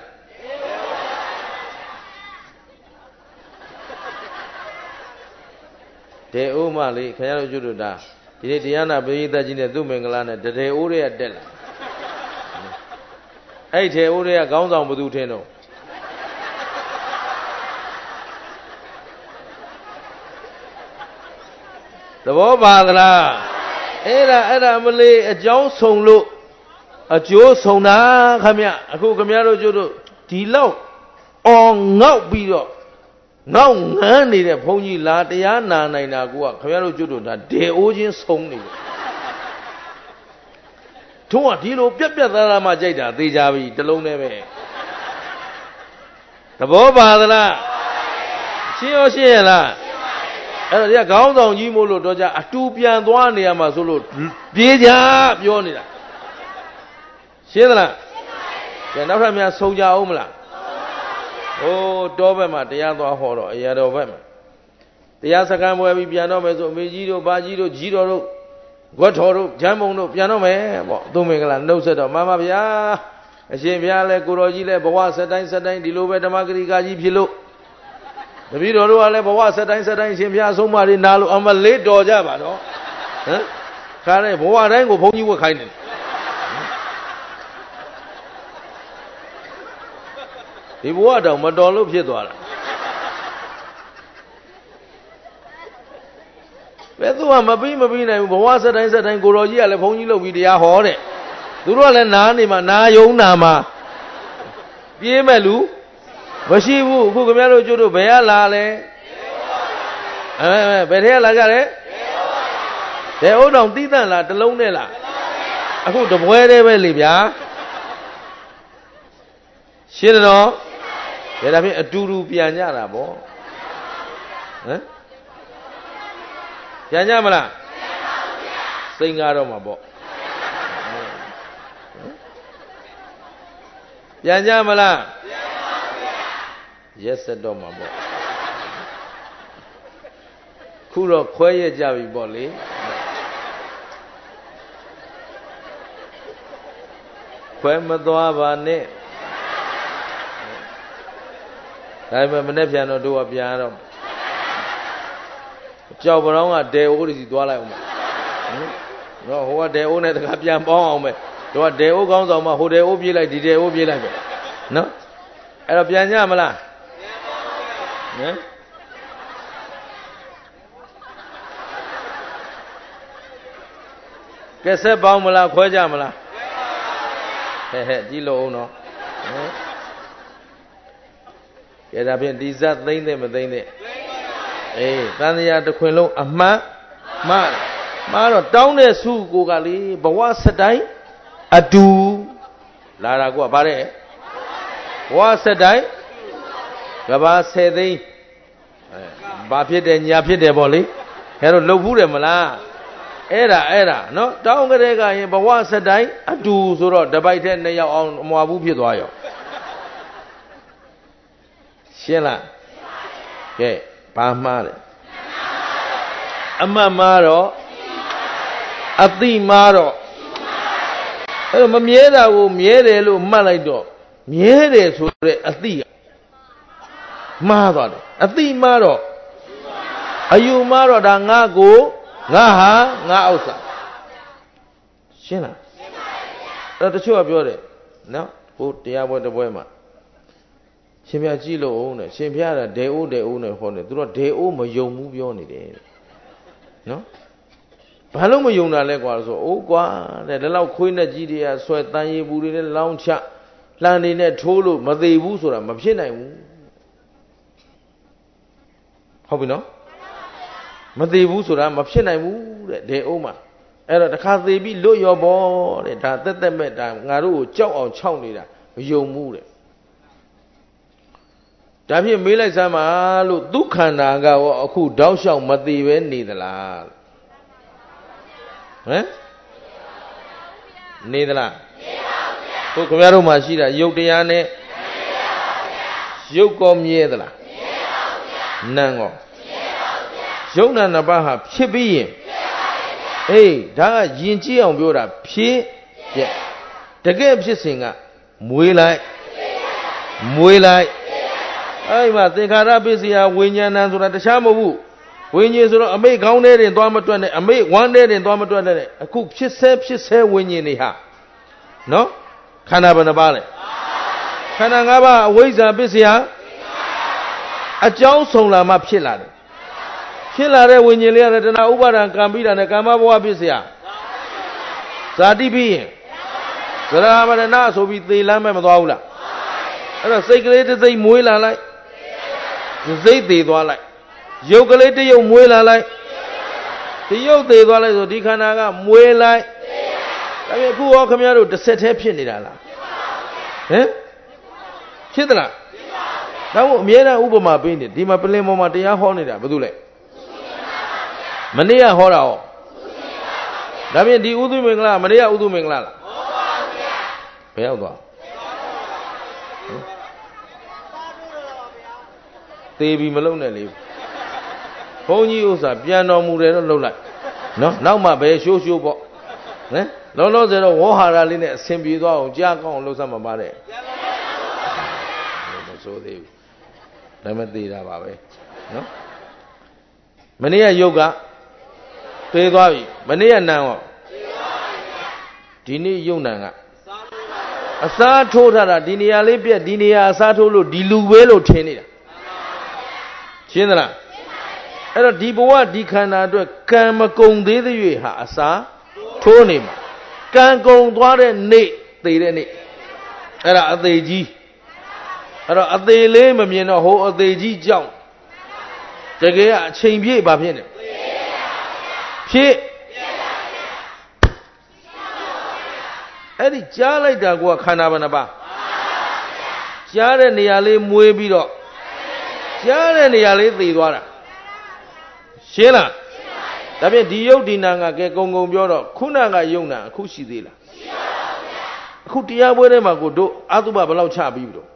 Speaker 1: ဒေအိုးမလေးခင်ဗျားတို့ကျတို့ဒါဒီနေ့တရားနာပရိသတ်ကြီးနဲ့သူ့မင်္ဂလာနဲ့ဒေအိုးတွေကတက်လာအဲ့ဒေအိုးတွေကခေါင်းဆောင်ဘသူထင်းတော့သဘောပါသလားအဲ့ဒါအဲ့ဒါမလေးအကြောင်းဆုံးလို့အကျိုးဆုံးတာခမအခုခမရတို့ကျတို့ဒီလောက်အော်ငေါက်ပြီးတော့ငေါက်ငန်းနေတဲ့ဘုန်းကြီးလာတရားနာနိုင်တာကိုကခမရတို့ကျတို့ဒါဒေအိုးချင်းဆုံးနေတယ်ထုံးကဒီလိုပြက်ပြက်သားသားမှကြိုက်တာသေချာပြီတလုံးနဲ့ပဲသဘောပါသလားရှင်းရောရှင်းရလားအဲ့တော့ဒီကခေါင်းဆောင်ကြီးမို့လို့တော့ကြအတူပြန်သွားနေရမှာဆိုလို့ပြေးကြပြောနေတာရှင်းသလားရှင်းပါပြီကဲနောက်ထပ်များဆုံးကြအောင်မလားဟိုးတောဘက်မှာတရားသွားဟောတော့အရာတော်ဘက်မှာတရားစခန်းပွဲပြီးပြန်တော့မယ်ဆိုအမေကြီးတို့ဘာကြီးတို့ကြီးတော်တို့ဝတ်တော်တို့ဂျမ်းမုံတို့ပြန်တော့မယ်ပေါ့သူမင်္ဂလာနှုတ်ဆက်တော့မှန်ပါဗျာအရှင်ဘုရားလည်းကိုတော်ကြီးလည်းဘဝဆက်တိုင်းဆက်တိုင်းဒီလိုပဲဓမ္မဂရိကာကြီးဖြစ်လို့တပည့်တော်တို့ကလည်းဘဝဆက်တိုင်းဆက်တိုင်းရှင်ဘုရားဆုံးမတွေနားလို့အမလေးတော်ကြပါတော့ဟမ်ခါတဲ့ဘဝတိုင်းကိုဘုန်းကြီးဝတ်ခိုင်းတယ်ဒီဘဝတောင်မတော်လို့ဖြစ်သွားတာဘယ်သူကမပြီးမပြီးနိုင်ဘူးဘဝဆက်တိုင်းဆက်တိုင်းကိုတော်ကြီးကလည်းဘုန်းကြီးလုပ်ပြီးတရားဟောတဲ့သူတို့ကလည်းနားနေမှာနာယုံနာမှာပြေးမဲ့လူမရှိဘူးအခုခင်ဗျားတို့ကျတို့ဘယ်ကလာလဲအဲဘယ်ထဲကလာကြလဲဒေအိုးတောင်တီးတန့်လားတလုံးနဲ့လားအခုတပွဲတည်းပဲလေဗျာရှင်းတယ်နော်ဒါဒါဖြင့်အတူတူပြန်ကြတာပေါ့ဟမ်ပြန်ကြမလားစိတ်ကားတော့မှာပေါ့ပြန်ကြမလားရက်ဆက်တော့မှာပေါ့ခုတော့ခွဲရကြပြီပေါ့လေခွဲမသွားပါနဲ့ဒါပေမဲ့မနေ့ပြန်တော့တို့ကပြန်တော့ကြောက်ပရောင်းကဒေအိုးစီသွားလိုက်အောင်နော်ဟိုကဒေအိုးနဲ့တခါပြန်ပေါင်းအောင်ပဲတို့ကဒေအိုးကောင်းဆောင်မှဟိုဒေအိုးပြေးလိုက်ဒီဒေအိုးပြေးလိုက်ပဲနော်အဲ့တော့ပြန်ကြမလားဟမ်ကဲဆက်ပေါင်းမလားခွဲကြမလားဟဲ့ဟဲ့ကြည့်လို့အောင်နော်ဟမ်ကဲဒါဖြင့်ဒီဇတ်သိမ့်တဲ့မသိမ့်တဲ့အေးတန်တရားတစ်ခွင်လုံးအမှန်မှန်မှားတော့တောင်းတဲ့စုကိုကလေဘဝစတိုင်းအတူလာတာကိုကဗါတဲ့ဘဝစတိုင်းကဘာဆယ်သိန်းအဲဘာဖြစ်တယ်ညာဖြစ်တယ်ပေါ့လေခဲတော့လှုပ်ဘူးတယ်မလားအဲ့ဒါအဲ့ဒါနော်တောင်းကြတဲ့ကရင်ဘဝစတိုင်းအတူဆိုတော့တပိုက်တဲ့နှစ်ယောက်အောင်မွာဘူးဖြစ်သွားရောရှရှင်းလားကဲဘာမှားလဲအမှတ်မှားတော့အတိမှားတော့အဲ့တော့မမြဲတာကိုမြဲတယ်လို့မှတ်လိုက်တော့မြဲတယ်ဆိုတဲ့အတိမှားသွားတယ်အတိမှားတော့အယူမှားတော့ဒါငါကိုငါဟာငါဥစ္စာရှင်းလားအဲ့တော့တချို့ကပြောတယ်နော်ဟိုတရားပွဲတစ်ပွဲမှာရှင်ပြကြည့်လို့အောင်နဲ့ရှင်ပြကဒေအိုးဒေအိုးနဲ့ဟောနေသူတို့ဒေအိုးမယုံဘူးပြောနေတယ်နော်ဘာလို့မယုံတာလဲကွာဆိုအိုးကွာတဲ့ဒီလောက်ခွေးနဲ့ကြီးတွေကဆွဲတန်ရည်ဘူးတွေနဲ့လောင်းချလှန်နေနဲ့ထိုးလို့မသေးဘူးဆိုတာမဖြစ်နိုင်ဘူးဟုတ်ပြီနော်မသေးဘူးဆိုတာမဖြစ်နိုင်ဘူးတဲ့ဒေအိုးမှာအဲ့တော့တခါသေးပြီးလွတ်ရောဘောတဲ့ဒါတက်တက်မဲ့ဒါငါတို့ကိုကြောက်အောင်ခြောက်နေတာမယုံဘူးတဲ့ဒါဖြင့်မေးလိုက်စမ်းပါလို့ဒုက္ခန္တာကရောအခုတောက်လျှောက်မသေးပဲနေသလားဟမ်နေသလားနေပါဘူးဗျာဟုတ်ခင်ဗျားတို့မှာရှိတာရုပ်တရားနဲ့ရုပ်ကောမြဲသလားမြဲပါဘူးဗျာနာမ်ကောမြဲပါဘူးဗျာရုပ်နာနှစ်ပါးဟာဖြစ်ပြီးရင်အေးဒါကယဉ်ကျေးအောင်ပြောတာဖြစ်ပြက်တကယ်ဖြစ်စဉ်ကမွေးလိုက်မွေးလိုက်အဲ့မှာသင်္ခါရပစ္စယဝိညာဏဆိုတာတခြားမဟုတ်ဘူးဝိညာဉ်ဆိုတော့အမိတ်ခေါင်းထဲတင်သွားမတွက်နဲ့အမိတ်ဝမ်းထဲတင်သွားမတွက်နဲ့အခုဖြစ်ဆဲဖြစ်ဆဲဝိညာဉ်တွေဟာနော်ခန္ဓာဘယ်နှပါးလဲခန္ဓာ၅ပါးအဝိဇ္ဇာပစ္စယအကြောင်းဆုံးလာမှဖြစ်လာတယ်ဖြစ်လာတဲ့ဝိညာဉ်လေးရတယ်တဏှာဥပါဒံကံပြီးတာနဲ့ကာမဘဝပစ္စယဇာတိပြီးရင်သရမရဏဆိုပြီးသေလမ်းမဲ့မသွားဘူးလားအဲ့တော့စိတ်ကလေးတစ်စိတ်မွေးလာလိုက်စိတ်သေးသွားလိုက်ရုပ်ကလေးတစ်ရုပ်မွေးလာလိုက်ဒီရုပ်သေးသွားလိုက်ဆိုဒီခန္ဓာကမွေးလိုက်ဒါပေမဲ့အခုရောခင်ဗျားတို့တစ်ဆက်တည်းဖြစ်နေတာလားဟမ်ဖြစ်သလားဒါမို့အမြဲတမ်းဥပမာပေးနေဒီမှာပလင်ပေါ်မှာတရားဟောနေတာဘာလို့လဲမနေ့ကဟောတာဟောဒါဖြင့်ဒီဥသုမင်္ဂလာမနေ့ကဥသုမင်္ဂလာလားဟောပါဗျာဘယ်ရောက်သွားသေပြီမလုံနဲ့လေဘုန်းကြီးဥစ္စာပြန်တော်မူတယ်တော့လှုပ်လိုက်နော်နောက်မှပဲရှိုးရှိုးပေါ့ဟမ်လောလောဆယ်တော့ဝေါဟာရလေးနဲ့အဆင်ပြေသွားအောင်ကြားကောင်းအောင်လှုပ်စမ်းမှာပါတဲ့မဆိုးသေးဘူးဒါမှသေတာပါပဲနော်မနေ့ကယုတ်ကသေသွားပြီမနေ့ကနံရောဒီနေ့ယုတ်နံကအစားထိုးထားတာဒီနေရာလေးပြက်ဒီနေရာအစားထိုးလို့ဒီလူပဲလို့ထင်နေတာရှင်းသလားအဲ့တော့ဒီဘဝဒီခန္ဓာအတွက်ကံမကုံသေးတဲ့၍ဟာအစားထိုးနေမှာကံကုံသွားတဲ့နေ့သေတဲ့နေ့အဲ့ဒါအသေးကြီးအဲ့တော့အသေးလေးမမြင်တော့ဟိုအသေးကြီးကြောက်တကယ်ကအချိန်ပြည့်ဘာဖြစ်နေဖြစ်အဲ့ဒီကြားလိုက်တာကခန္ဓာဘယ်နှပါကြားတဲ့နေရာလေးမွေးပြီးတော့ကြားတဲ့နေရာလေးသေသွားတာရှင်းလားဒါဖြင့်ဒီယုတ်ဒီနာကကဲကုံကုံပြောတော့ခုနကယုတ်နာအခုရှိသေးလားရှိပါဘူးဗျာအခုတရားပွဲထဲမှာကိုတို့အတုပဘယ်လောက်ချပြီးပြီတော့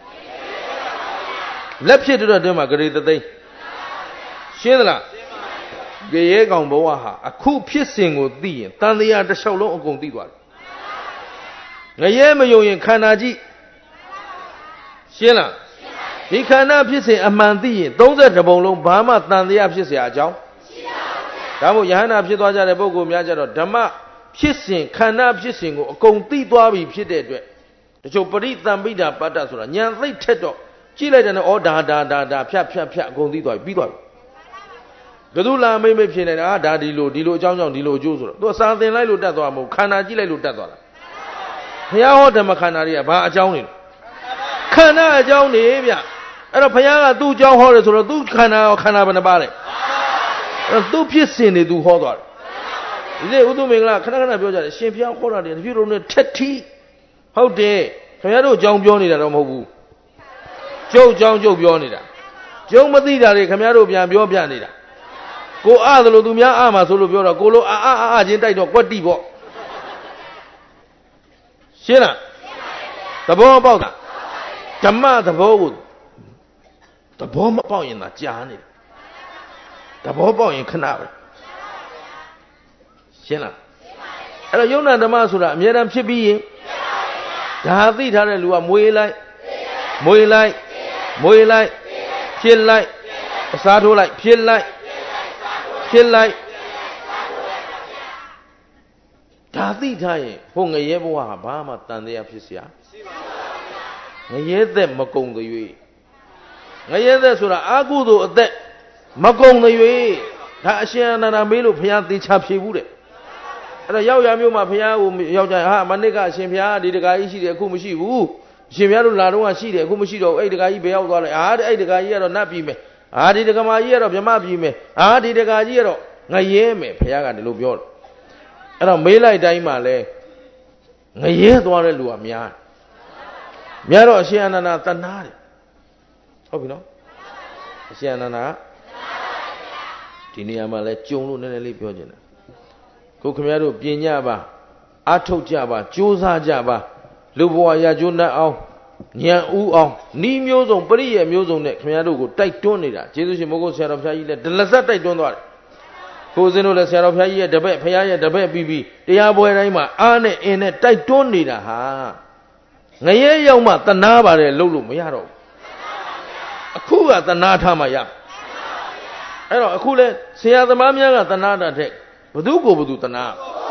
Speaker 1: လက်ဖြစ်တဲ့အတွင်းမှာဂရေတသိန်းရှင်းသလားကြရဲကောင်ဘဝဟာအခုဖြစ်စဉ်ကိုသိရင်တန်တရားတစ်လျှောက်လုံးအကုန်သိသွားတယ်ငရဲမယုံရင်ခန္ဓာကြည့်ရှင်းလားဒီခန္ဓာဖြစ်စဉ်အမှန်သိရင်သုံးဆယ်ပုံလုံးဘာမှတန်တရားဖြစ်เสียအကြောင်းရှိပါဘူးဒါမို့ယဟနာဖြစ်သွားကြတဲ့ပုဂ္ဂိုလ်များကြတော့ဓမ္မဖြစ်စဉ်ခန္ဓာဖြစ်စဉ်ကိုအကုန်သိသွားပြီဖြစ်တဲ့အတွက်တချို့ပရိသံပိဋ္ဌပတ္တဆိုတာဉာဏ်သိထက်တော့ကြည့်လိုက်တယ်နော်ဩဒါဒါဒါဒါဖြတ်ဖြတ်ဖြတ်အကုန်သိသွားပြီပြီးသွားပြီဘယ်သူလာမိမ့်မိတ်ဖြစ်နေတာဒါဒီလိုဒီလိုအကြောင်းကြောင့်ဒီလိုအကျိုးဆိုတော့သူစာသင်လိုက်လို့တတ်သွားမှာမဟုတ်ခန္ဓာကြည့်လိုက်လို့တတ်သွားတာဘုရားဟောဓမ္မခန္ဓာတွေကဘာအကြောင်းနေလဲခန္ဓာအကြောင်းနေဗျအဲ့တော့ဘုရားကသူ့အကြောင်းဟောတယ်ဆိုတော့သူ့ခန္ဓာရောခန္ဓာဘယ်နှပါလဲအဲ့တော့သူ့ဖြစ်စဉ်တွေသူဟောသွားတယ်ဒီနေ့ဥဒ္ဓမင်္ဂလာခဏခဏပြောကြတယ်ရှင်ဘုရားဟောတာတွေတပြည့်လုံးနဲ့ထက်ထီဟုတ်တယ်ခင်ဗျားတို့အကြောင်းပြောနေတာတော့မဟုတ်ဘူးကျုပ်အကြောင်းကျုပ်ပြောနေတာကျုပ်မသိတာတွေခင်ဗျားတို့ပြန်ပြောပြနေတာကိုအားသလိုသူများအားမှာဆိုလို့ပြောတော့ကိုလိုအာအာအာချင်းတိုက်တော့ကွက်တိပေါ့ရှင်းလားသဘောပေါက်တာဓမ္မသဘောကိုတဘောမပေါက်ရင်သာကြားနေတယ်တဘောပေါက်ရင်ခဏပဲရှင်းလားအဲ့တော့ယုံနာဓမ္မဆိုတာအမြဲတမ်းဖြစ်ပြီးရင်ဒါသိထားတဲ့လူကမွေးလိုက်မွေးလိုက်မွေးလိုက်ဖြစ်လိုက်အစားထိုးလိုက်ဖြစ်လိုက်ဖြစ်လိုက်ဒါသိထားရင်ဟိုငရဲဘဝဟာဘာမှတန်တရားဖြစ်เสียငရဲသက်မကုံသွေးငရဲသက်ဆိုတာအာကုသို့အသက်မကုံသွေးဒါအရှင်အနန္ဒာမေးလို့ဘုရားသေချာဖြေဘူးတဲ့အဲ့တော့ရောက်ရမျိုးမှာဘုရားကိုရောက်ကြဟာမနစ်ကအရှင်ဘုရားဒီတကာကြီးရှိတယ်အခုမရှိဘူးအရှင်ဘုရားတို့လာတော့ရှိတယ်အခုမရှိတော့အဲ့တကာကြီးဘယ်ရောက်သွားလဲအာအဲ့တကာကြီးကတော့နတ်ပြည်မယ်အာဒီတကမာကြီးကတော့ဗြဟ္မပြည်မယ်အာဒီတကာကြီးကတော့ငရဲမယ်ဘုရားကဒီလိုပြောတယ်အဲ့တော့မေးလိုက်တိုင်းမှာလဲငရဲသွားတဲ့လူကများများတော့အရှင်အနန္ဒာတဏှာတယ်ဟုတ်ပြီနော်အရှင်အနန္ဒာဒီနေရာမှာလဲကြုံလို့နည်းနည်းလေးပြောချင်တယ်ကိုခင်ဗျားတို့ပြင်ကြပါအထုတ်ကြပါကြိုးစားကြပါလူဘဝရကျိုးနှက်အောင်ဉာဏ်ဥအောင်ဤမျိုးစုံပရိယေမျိုးစုံနဲ့ခင်ဗျားတို့ကိုတိုက်တွန်းနေတာကျေးဇူးရှင်မိုးကုတ်ဆရာတော်ဘုရားကြီးလည်းဒလဇတ်တိုက်တွန်းသွားတယ်ကိုစင်းတို့လည်းဆရာတော်ဘုရားကြီးရဲ့တပည့်ဘုရားရဲ့တပည့်ပြီးပြီးတရားပွဲတိုင်းမှာအားနဲ့အင်းနဲ့တိုက်တွန်းနေတာဟာငရဲရောက်မှတနာပါတယ်လို့လို့မရတော့ဘူးအခုကတနာထားမှရအဲ့တော့အခုလဲဆရာသမားများကတနာတာတဲ့ဘသူကိုဘသူတနာ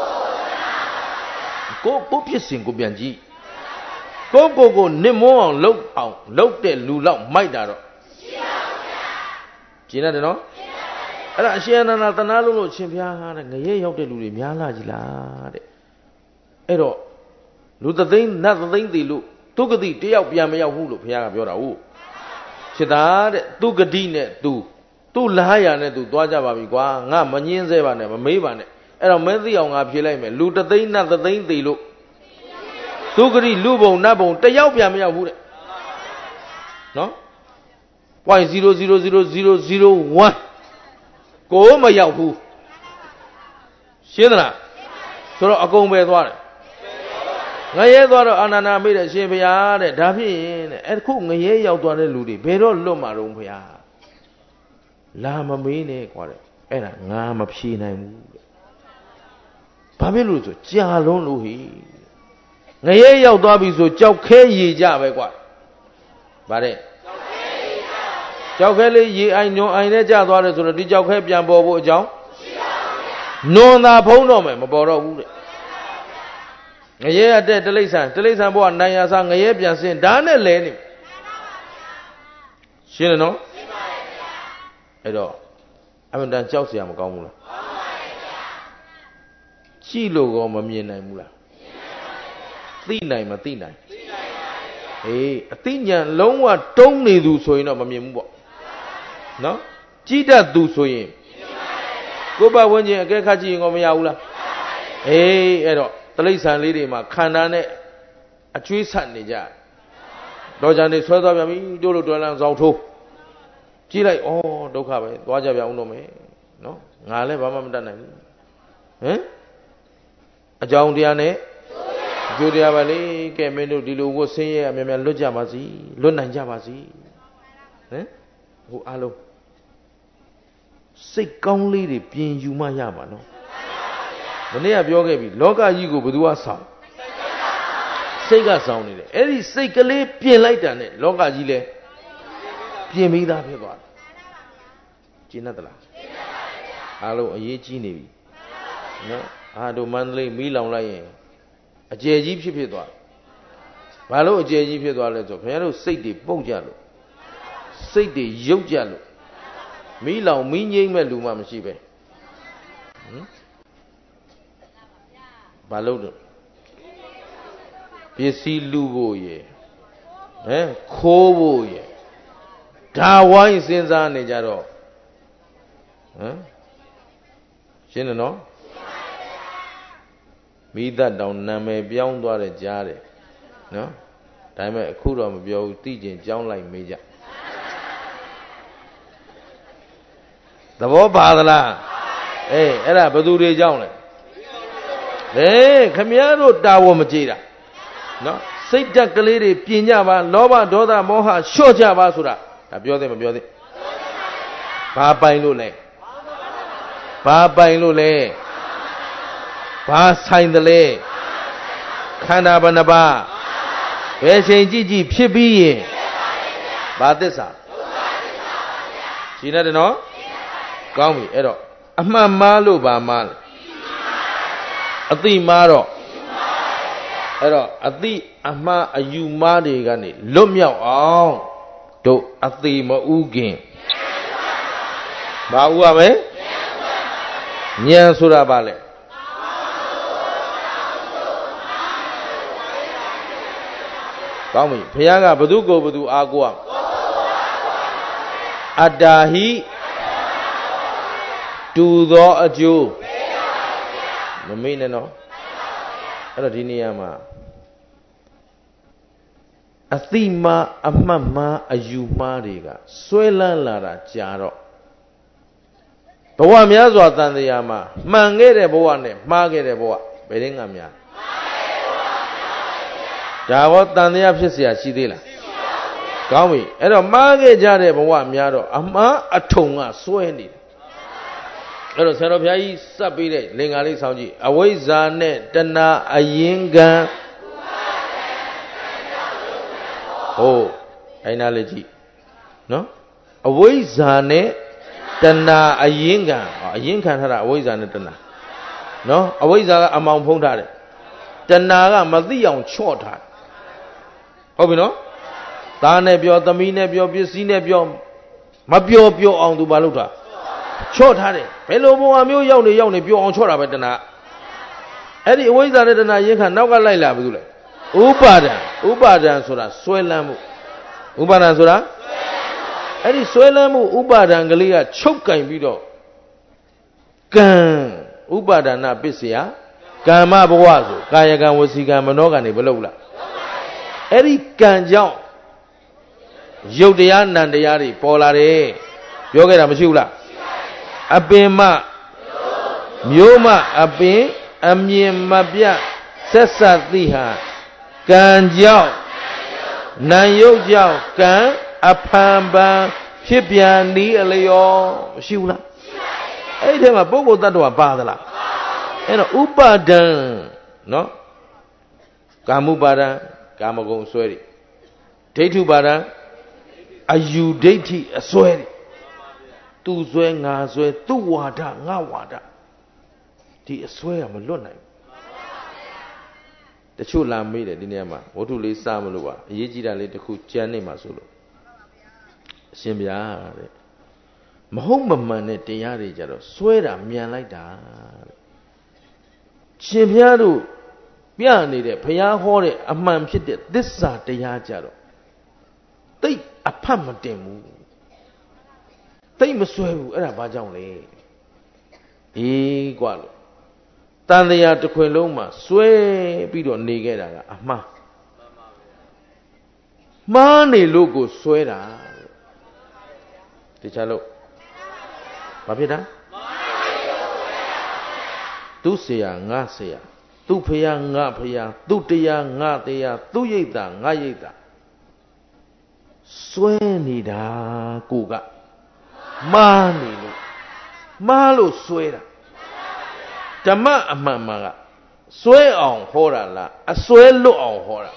Speaker 1: ကိုကိုဖြစ်စဉ်ကိုပြန်ကြည့်ကိုကိုကိုနစ်မွန်းအောင်လှုပ်အောင်လှုပ်တဲ့လူလောက်မိုက်တာတော့ရှိပါဘူးဗျာကျင်းရတယ်နော်အဲ့ဒါအရှင်အနန္ဒာတနာလို့လို့ရှင်ဘုရားဟာတဲ့ငရဲရောက်တဲ့လူတွေများလာကြီးလားတဲ့အဲ့တော့လူသသိန်းနတ်သသိန်းတည်လို့သူဂတိတယောက်ပြန်မရောက်ဘူးလို့ဘုရားကပြောတာဟုတ်ဖြစ်တာတဲ့သူဂတိနဲ့သူသူ့လားရနဲ့သူသွားကြပါပြီကွာငါမငင်းစေပါနဲ့မမေးပါနဲ့အဲ့တော့မင်းသိအောင်ငါဖြေလိုက်မယ်လူတသိန်းနတ်သသိန်းတည်လို့သူဂတိလူဘုံနတ်ဘုံတယောက်ပြန်မရောက်ဘူးတဲ့နော် ဇီရို ဇီရို ဇီရို ဇီရို ဇီရို ဝမ် ကိုမရောက်ဘူးရှင်းသလားဆိုတော့အကုန်ပဲသွားတယ်ငရဲသွားတော့အာနန္ဒာမေးတယ်ရှင်ဘုရားတဲ့ဒါဖြစ်ရင်တဲ့အခုငရဲရောက်သွားတဲ့လူတွေဘယ်တော့လွတ်မှာတော့ဘုရားလာမမေးနဲ့ကွာတဲ့အဲ့ဒါငါမဖြေနိုင်ဘူးတဲ့ဘာဖြစ်လို့ဆိုကြာလုံးလို့ဟိငရဲရောက်သွားပြီဆိုကြောက်ခဲရေကြပဲကွာဗါတဲ့ကြောက်ခဲလေးရေအိုင်ညွန်အိုင်နဲ့ကြာသွားတယ်ဆိုတော့ဒီကြောက်ခဲပြန်ပေါ်ဖို့အကြောင်းရှိပါဘူးဗျာနွန်သာဖုံးတော့မယ်မပေါ်တော့ဘူးတဲ့ငရဲရတဲ့တိလိ္ဆန်တိလိ္ဆန်ဘုရားနိုင်ရစားငရဲပြန်စင်ဒါနဲ့လဲနေရှင်းတယ်နော်ရှင်းပါရဲ့ဗျာအဲ့တော့အမှန်တန်ကြောက်เสียမကောင်းဘူးလားကောင်းပါရဲ့ဗျာကြည့်လို့ကောမမြင်နိုင်ဘူးလားမြင်နိုင်ပါရဲ့ဗျာသိနိုင်မသိနိုင်သိနိုင်ပါရဲ့ဗျာဟေးအသိဉာဏ်လုံးဝတုံးနေသူဆိုရင်တော့မမြင်ဘူးပေါ့နော်ကြည့်တတ်သူဆိုရင်ကိုယ်ပတ်ဝန်းကျင်အကဲခတ်ကြည့်ရင်ကောမရဘူးလားအေးအဲ့တော့တိလိ္ဆန်လေးတွေမှာခန္ဓာနဲ့အကျွေးဆက်နေကြတော့ကြံနေဆွဲသွားပြန်ပြီတို့လိုတွယ်လန်းဆောင်ထိုးကြည့်လိုက်ဩဒုက္ခပဲသွားကြပြန်အောင်တော့မယ်နော်ငါလည်းဘာမှမတတ်နိုင်ဘူးဟမ်အကြောင်းတရားနဲ့အကျိုးတရားပါလေကဲမင်းတို့ဒီလိုကိုဆင်းရဲအများများလွတ်ကြပါစီလွတ်နိုင်ကြပါစီဟမ်ဟိုအားလုံးစိတ်ကောင်းလေးတွေပြင်ယူမှရမှာနော်မနေ့ကပြောခဲ့ပြီလောကကြီးကိုဘယ်သူကဆောင်စိတ်ကဆောင်နေတယ်အဲ့ဒီစိတ်ကလေးပြင်လိုက်တာနဲ့လောကကြီးလဲပြင်ပြီးသားဖြစ်သွားတယ်ကျင်းတတ်လားအားလုံးအရေးကြီးနေပြီနော်အာတို့မန္တလေးမီးလောင်လိုက်ရင်အကျယ်ကြီးဖြစ်ဖြစ်သွားဘာလို့အကျယ်ကြီးဖြစ်သွားလဲဆိုခင်ဗျားတို့စိတ်တွေပုတ်ကြလို့စိတ်တွေရုပ်ကြလို့မီးလောင်မီးငိမ့်မဲ့လူမှမရှိပဲဟမ်ဘာလို့တော့ပစ္စည်းလူဖို့ရယ်ဟမ်ခိုးဖို့ရယ်ဒါဝိုင်းစဉ်းစားနေကြတော့ဟမ်ရှင်းတယ်နော်မိသက်တောင်နာမည်ပြောင်းသွားတဲ့ကြားတယ်နော်ဒါပေမဲ့အခုတော့မပြောဘူးသိကျင်ကြောင်းလိုက်မေးကြသဘောပါသလားအေးအဲ့ဒါဘယ်သူတွေကြောင်းလဲဟေးခမည်းတော်တာဝန်မကြည့်တာနော်စိတ်ဓာတ်ကလေးတွေပြင်ကြပါလောဘဒေါသမောဟလျှော့ကြပါဆိုတာဒါပြောသေးမပြောသေးဘာပိုင်လို့လဲဘာပိုင်လို့လဲဘာဆိုင်တယ်လဲခန္ဓာဘယ်နှပါးဘယ်ချိန်ကြည့်ကြည့်ဖြစ်ပြီးရင်ဘာသစ္စာရှင်းတယ်နော်ကောင်းပြီအဲ့တော့အမှန်မှားလို့ဘာမှားလဲအသိမှားတော့အဲ့တော့အသိအမှားအယူမှားတွေကနေလွတ်မြောက်အောင်တို့အသိမဥခင်ဘာဥရမယ်ဉာဏ်ဆိုတာဘာလဲကောင်းပြီဘုရားကဘသူကိုဘသူအားကိုးအောင်အတ္တာဟိတူသောအကျိုးမမေ့နဲ့နော်အဲ့တော့ဒီနေရာမှာအသိမှအမှတ်မှအယူမှားတွေကဆွဲလန်းလာတာကြာတော့ဘဝများစွာတန်တရားမှာမှန်ခဲ့တဲ့ဘဝနဲ့မှားခဲ့တဲ့ဘဝဘယ်တင်းကများဒါဘောတန်တရားဖြစ်เสียရှိသေးလားကောင်းပြီအဲ့တော့မှားခဲ့ကြတဲ့ဘဝများတော့အမှားအထုံကစွဲနေတယ်အဲ့တော့ဆရာတော်ဘုရားကြီးစပ်ပေးတဲ့လင်္ကာလေးဆောင်းကြည့်အဝိဇ္ဇာနဲ့တဏှာအရင်ကံဟိုအဲ့နာလေးကြည့်နော်အဝိဇ္ဇာနဲ့တဏှာအရင်ကံအရင်ခံထားတာအဝိဇ္ဇာနဲ့တဏှာနော်အဝိဇ္ဇာကအမောင်ဖုံးထားတယ်တဏှာကမသိအောင်ချော့ထားတယ်ဟုတ်ပြီနော်သားနဲ့ပြောသမီးနဲ့ပြောပစ္စည်းနဲ့ပြောမပြောပြောအောင်သူမလုပ်တာချော့ထားတယ်ဘယ်လိုပုံအမျိုးရောက်နေရောက်နေပြောအောင်ချော့တာပဲတဏှာအဲ့ဒီအဝိဇ္ဇာနဲ့တဏှာရင်ခံနောက်ကလိုက်လာဘူးလေဥပါဒံဥပါဒံဆိုတာဆွဲလန်းမှုဥပါဒံဆိုတာအဲ့ဒီဆွဲလန်းမှုဥပါဒံကလေးကချုပ်ကင်ပြီးတော့ကံဥပါဒနာပစ္စယကာမဘဝဆိုကာယကံဝစီကံမနောကံတွေမလုပ်လားအဲ့ဒီကံကြောင့်ရုပ်တရားနံတရားတွေပေါ်လာတယ်ပြောခဲ့တာမရှိဘူးလားအပင်မမျိုးမအပင်အမြင်မပြဆက်ဆက်သိဟာကံကြောင့်နာယုတ်ကြောင့်ကံအဖန်ပန်ဖြစ်ပြန်ဤအလျော်မရှိဘူးလားအဲ့ဒီထဲမှာပုဂ္ဂိုလ်တ attva ပါသလားအဲ့တော့ဥပါဒံနော်ကာမုပါဒံကာမဂုဏ်အစွဲတွေဒိဋ္ဌုပါဒံအယူဒိဋ္ဌိအစွဲတွေသူစွဲငါစွဲသူဝါဒငါဝါဒဒီအစွဲကမလွတ်နိုင်တချို့လာမေးတယ်ဒီနေရာမှာဝတ္ထုလေးစမလို့ပါအရေးကြီးတာလေးတစ်ခုကြံနေမှာဆိုလို့အရှင်ဗျာတဲ့မဟုတ်မမှန်တဲ့တရားတွေကြတော့စွဲတာမြန်လိုက်တာတဲ့ရှင်ဗျာတို့ပြနေတဲ့ဘုရားဟောတဲ့အမှန်ဖြစ်တဲ့သစ္စာတရားကြတော့တိတ်အဖတ်မတင်ဘူးတိတ်မစွဲဘူးအဲ့ဒါဘာကြောင့်လဲအေးกว่าလို့တန်တရားတစ်ခွင်လုံးမှာစွဲပြီးတော့နေခဲ့တာကအမှားမှားနေလို့ကိုစွဲတာတခြားလို့ဘာဖြစ်တာသူ့ဆရာငါဆရာသူ့ဖယားငါဖယားသူ့တရားငါတရားသူ့ရိတ်တာငါရိတ်တာစွဲနေတာကိုကမှားနေလို့မှားလို့စွဲတာဓမ္မအမှန်မှန်ကစွဲအောင်ဟောတာလားအစွဲလွတ်အောင်ဟောတာ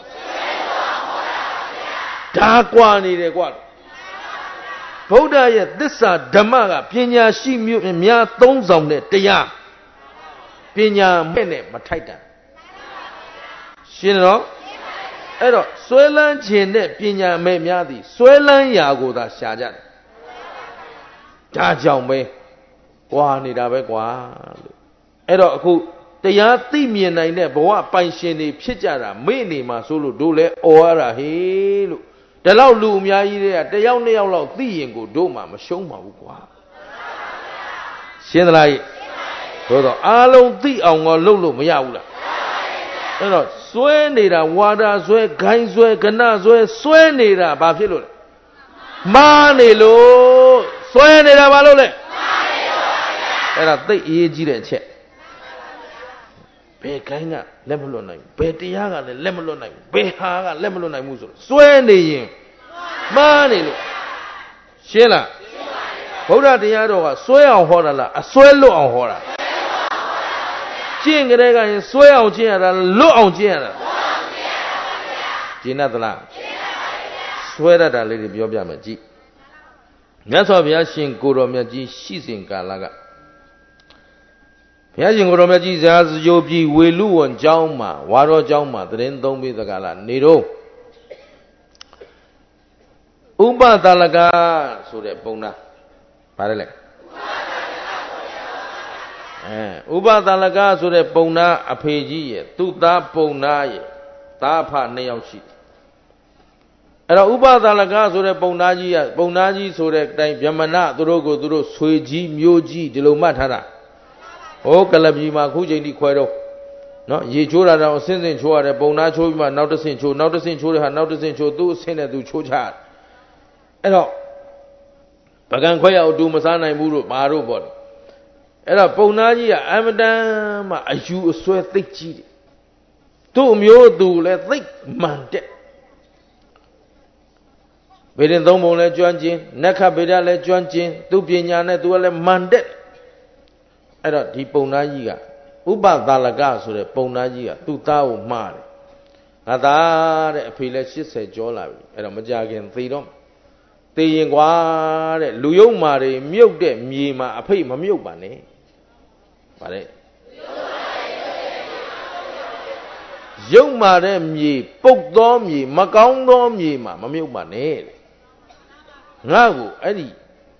Speaker 1: ဒါကွာနေတယ်ကွာဗုဒ္ဓရဲ့သစ္စာဓမ္မကပညာရှိမျိုးများသုံးဆောင်တဲ့တရားပညာမဲ့နဲ့မထိုက်တန်ရှင်းတော့အဲ့တော့စွဲလန်းခြင်းနဲ့ပညာမဲ့များသည်စွဲလန်းရာကိုသာရှာကြတယ်ဒါကြောင့်ပဲကွာနေတာပဲကွာလို့အဲ့တော့အခုတရားသိမြင်နိုင်တဲ့ဘဝပိုင်ရှင်တွေဖြစ်ကြတာမေ့နေမှာဆိုလို့တို့လဲអော်ရတာဟေးလို့ဒါလောက်လူအများကြီးတွေကတယောက်နှစ်ယောက်လောက်သိရင်ကိုတို့မှမရှုံးပါဘူးကွာရှင်းသလားသို့တော့အားလုံးသိအောင်တော့လုပ်လို့မရဘူးလားအဲ့တော့စွဲနေတာဝါဒစွဲဂိုင်းစွဲကဏစွဲစွဲနေတာဘာဖြစ်လို့လဲမားနေလို့စွဲနေတာဘာလို့လဲအဲ့ဒါသိအရေးကြီးတဲ့အချက်ဘယ်ခိုင်းကလက်မလွတ်နိုင်ဘူးဘယ်တရားကလည်းလက်မလွတ်နိုင်ဘူးဘယ်ဟာကလက်မလွတ်နိုင်ဘူးဆိုစွဲနေရင်မှားနေလို့ရှင်းလားဗုဒ္ဓတရားတော်ကစွဲအောင်ဟောတာလားအစွဲလွတ်အောင်ဟောတာကျင့်ကြတဲ့ကရင်စွဲအောင်ကျင့်ရတာလွတ်အောင်ကျင့်ရတာကျင့်တတ်သလားစွဲတတ်တာလေးတွေပြောပြမယ်ကြည့်မြတ်စွာဘုရားရှင်ကိုတော်မြတ်ကြီးရှိစဉ်ကာလကဘုရားရှင်ကိုတော်မြတ်ကြီးဇာစကြိုပြည်ဝေလူဝံကျောင်းမှာဝါတော်ကျောင်းမှာသတင်းသုံးပြီးသကလာနေတော့ဥပသလကဆိုတဲ့ပုံနာဗါတယ်လေအဲဥပသလကဆိုတဲ့ပုံနာအဖေကြီးရဲ့သူ့သားပုံနာရဲ့သားဖနှစ်ယောက်ရှိတယ်အဲ့တော့ဥပသလကဆိုတဲ့ပုံနာကြီးကပုံနာကြီးဆိုတဲ့အတိုင်းဗြဟ္မဏသူတို့ကိုသူတို့ဆွေကြီးမျိုးကြီးဒီလိုမှတ်ထားတာဟိုကလပြည်မှာခုချိန်ထိခွဲတော့နော်ရေချိုးတာတော့အစင်းစင်းချိုးရတယ်ပုံနာချိုးပြီးမှနောက်တစ်ဆင့်ချိုးနောက်တစ်ဆင့်ချိုးတဲ့ဟာနောက်တစ်ဆင့်ချိုးသူ့အဆင့်နဲ့သူချိုးချတယ်အဲ့တော့ပကံခွဲရအောင်တူမစားနိုင်ဘူးလို့မာတို့ပေါ့အဲ့တော့ပုံနာကြီးကအမတန်မှအယူအဆွဲသိပ်ကြီးတယ်သူ့မျိုးသူလည်းသိပ်မှန်တဲ့ဗေဒင်သုံးပုံလည်းကျွမ်းကျင်နက္ခဗေဒလည်းကျွမ်းကျင်သူပညာနဲ့သူကလည်းမှန်တဲ့အဲ့တော့ဒီပုံနာကြီးကဥပသလကဆိုတဲ့ပုံနာကြီးကသူ့သားကိုမှားတယ်ငါသားတဲ့အဖေလည်း၈၀ကျော်လာပြီအဲ့တော့မကြခင်သေတော့သေရင်ကွာတဲ့လူယုံမာတွေမြုပ်တဲ့မြေမှာအဖေမမြုပ်ပါနဲ့ဗါတဲ့ယုံမာတဲ့မြေပုတ်သောမြေမကောင်းသောမြေမှာမမြုပ်ပါနဲ့ငါ့ကိုအဲ့ဒီ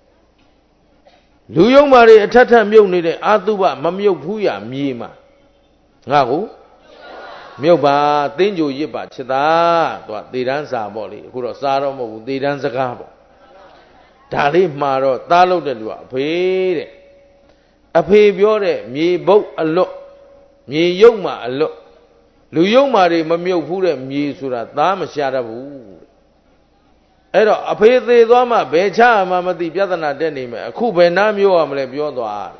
Speaker 1: လူယုံမာတွေအထက်ထက်မြုပ်နေတဲ့အာတုပမမြုပ်ဘူးရမြေမှာငါ့ကိုမြုပ်ပါသင်္ကြိုရစ်ပါချစ်သားသူကသေတန်းစာပေါ့လေအခုတော့စားတော့မဟုတ်ဘူးသေတန်းစကားပေါ့ဒါလေးမှာတော့သားလို့တဲ့လူကအဖေတဲ့အဖေပြောတဲ့မြေဘုတ်အလွတ်မြေယုံမာအလွတ်လူယုံမာတွေမမြုပ်ဘူးတဲ့မြေဆိုတာသားမရှာတတ်ဘူးအဲ့တော့အဖေသေးသွားမှဘယ်ချမှမသိပြဿနာတက်နေမယ်အခုဘယ်နာမျိုးရမလဲပြောသွား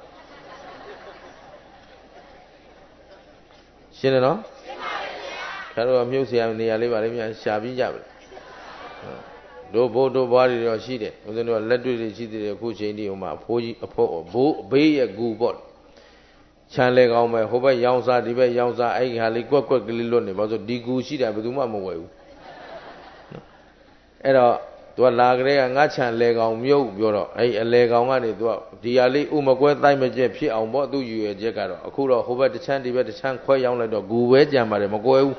Speaker 1: ရှင်းတယ်နော်ရှင်းပါပြီခင်ဗျာခင်ဗျားတို့ကမြုပ်เสียနေရာလေးပါလိမ့်များရှာပြီးကြပါတို့ဘိုးတို့ဘွားတွေတော့ရှိတယ်ဦးဇင်းတို့ကလက်တွေ့တွေရှိသေးတယ်အခုချိန်ဒီဟိုမှာအဖိုးကြီးအဖိုးဘိုးအဘေးရဲ့ဂူပေါ့ချမ်းလေကောင်းမယ်ဟိုဘက်ရောင်စားဒီဘက်ရောင်စားအဲ့ဒီဟာလေးကွက်ကွက်ကလေးလွတ်နေပါဆိုဒီဂူရှိတာဘယ်သူမှမဝယ်ဘူးအဲ့တော့သူကလာကြတဲ့ကငါချမ်းလေကောင်းမြုပ်ပြောတော့အဲ့အလေကောင်းကနေသူကဒီဟာလေးဥမကွဲတိုက်မကျက်ဖြစ်အောင်ပေါ့သူ့ယူရချက်ကတော့အခုတော့ဟိုဘက်တစ်ချမ်းဒီဘက်တစ်ချမ်းခွဲရောင်းလိုက်တော့ဂူပဲကြံပါတယ်မကွဲဘူး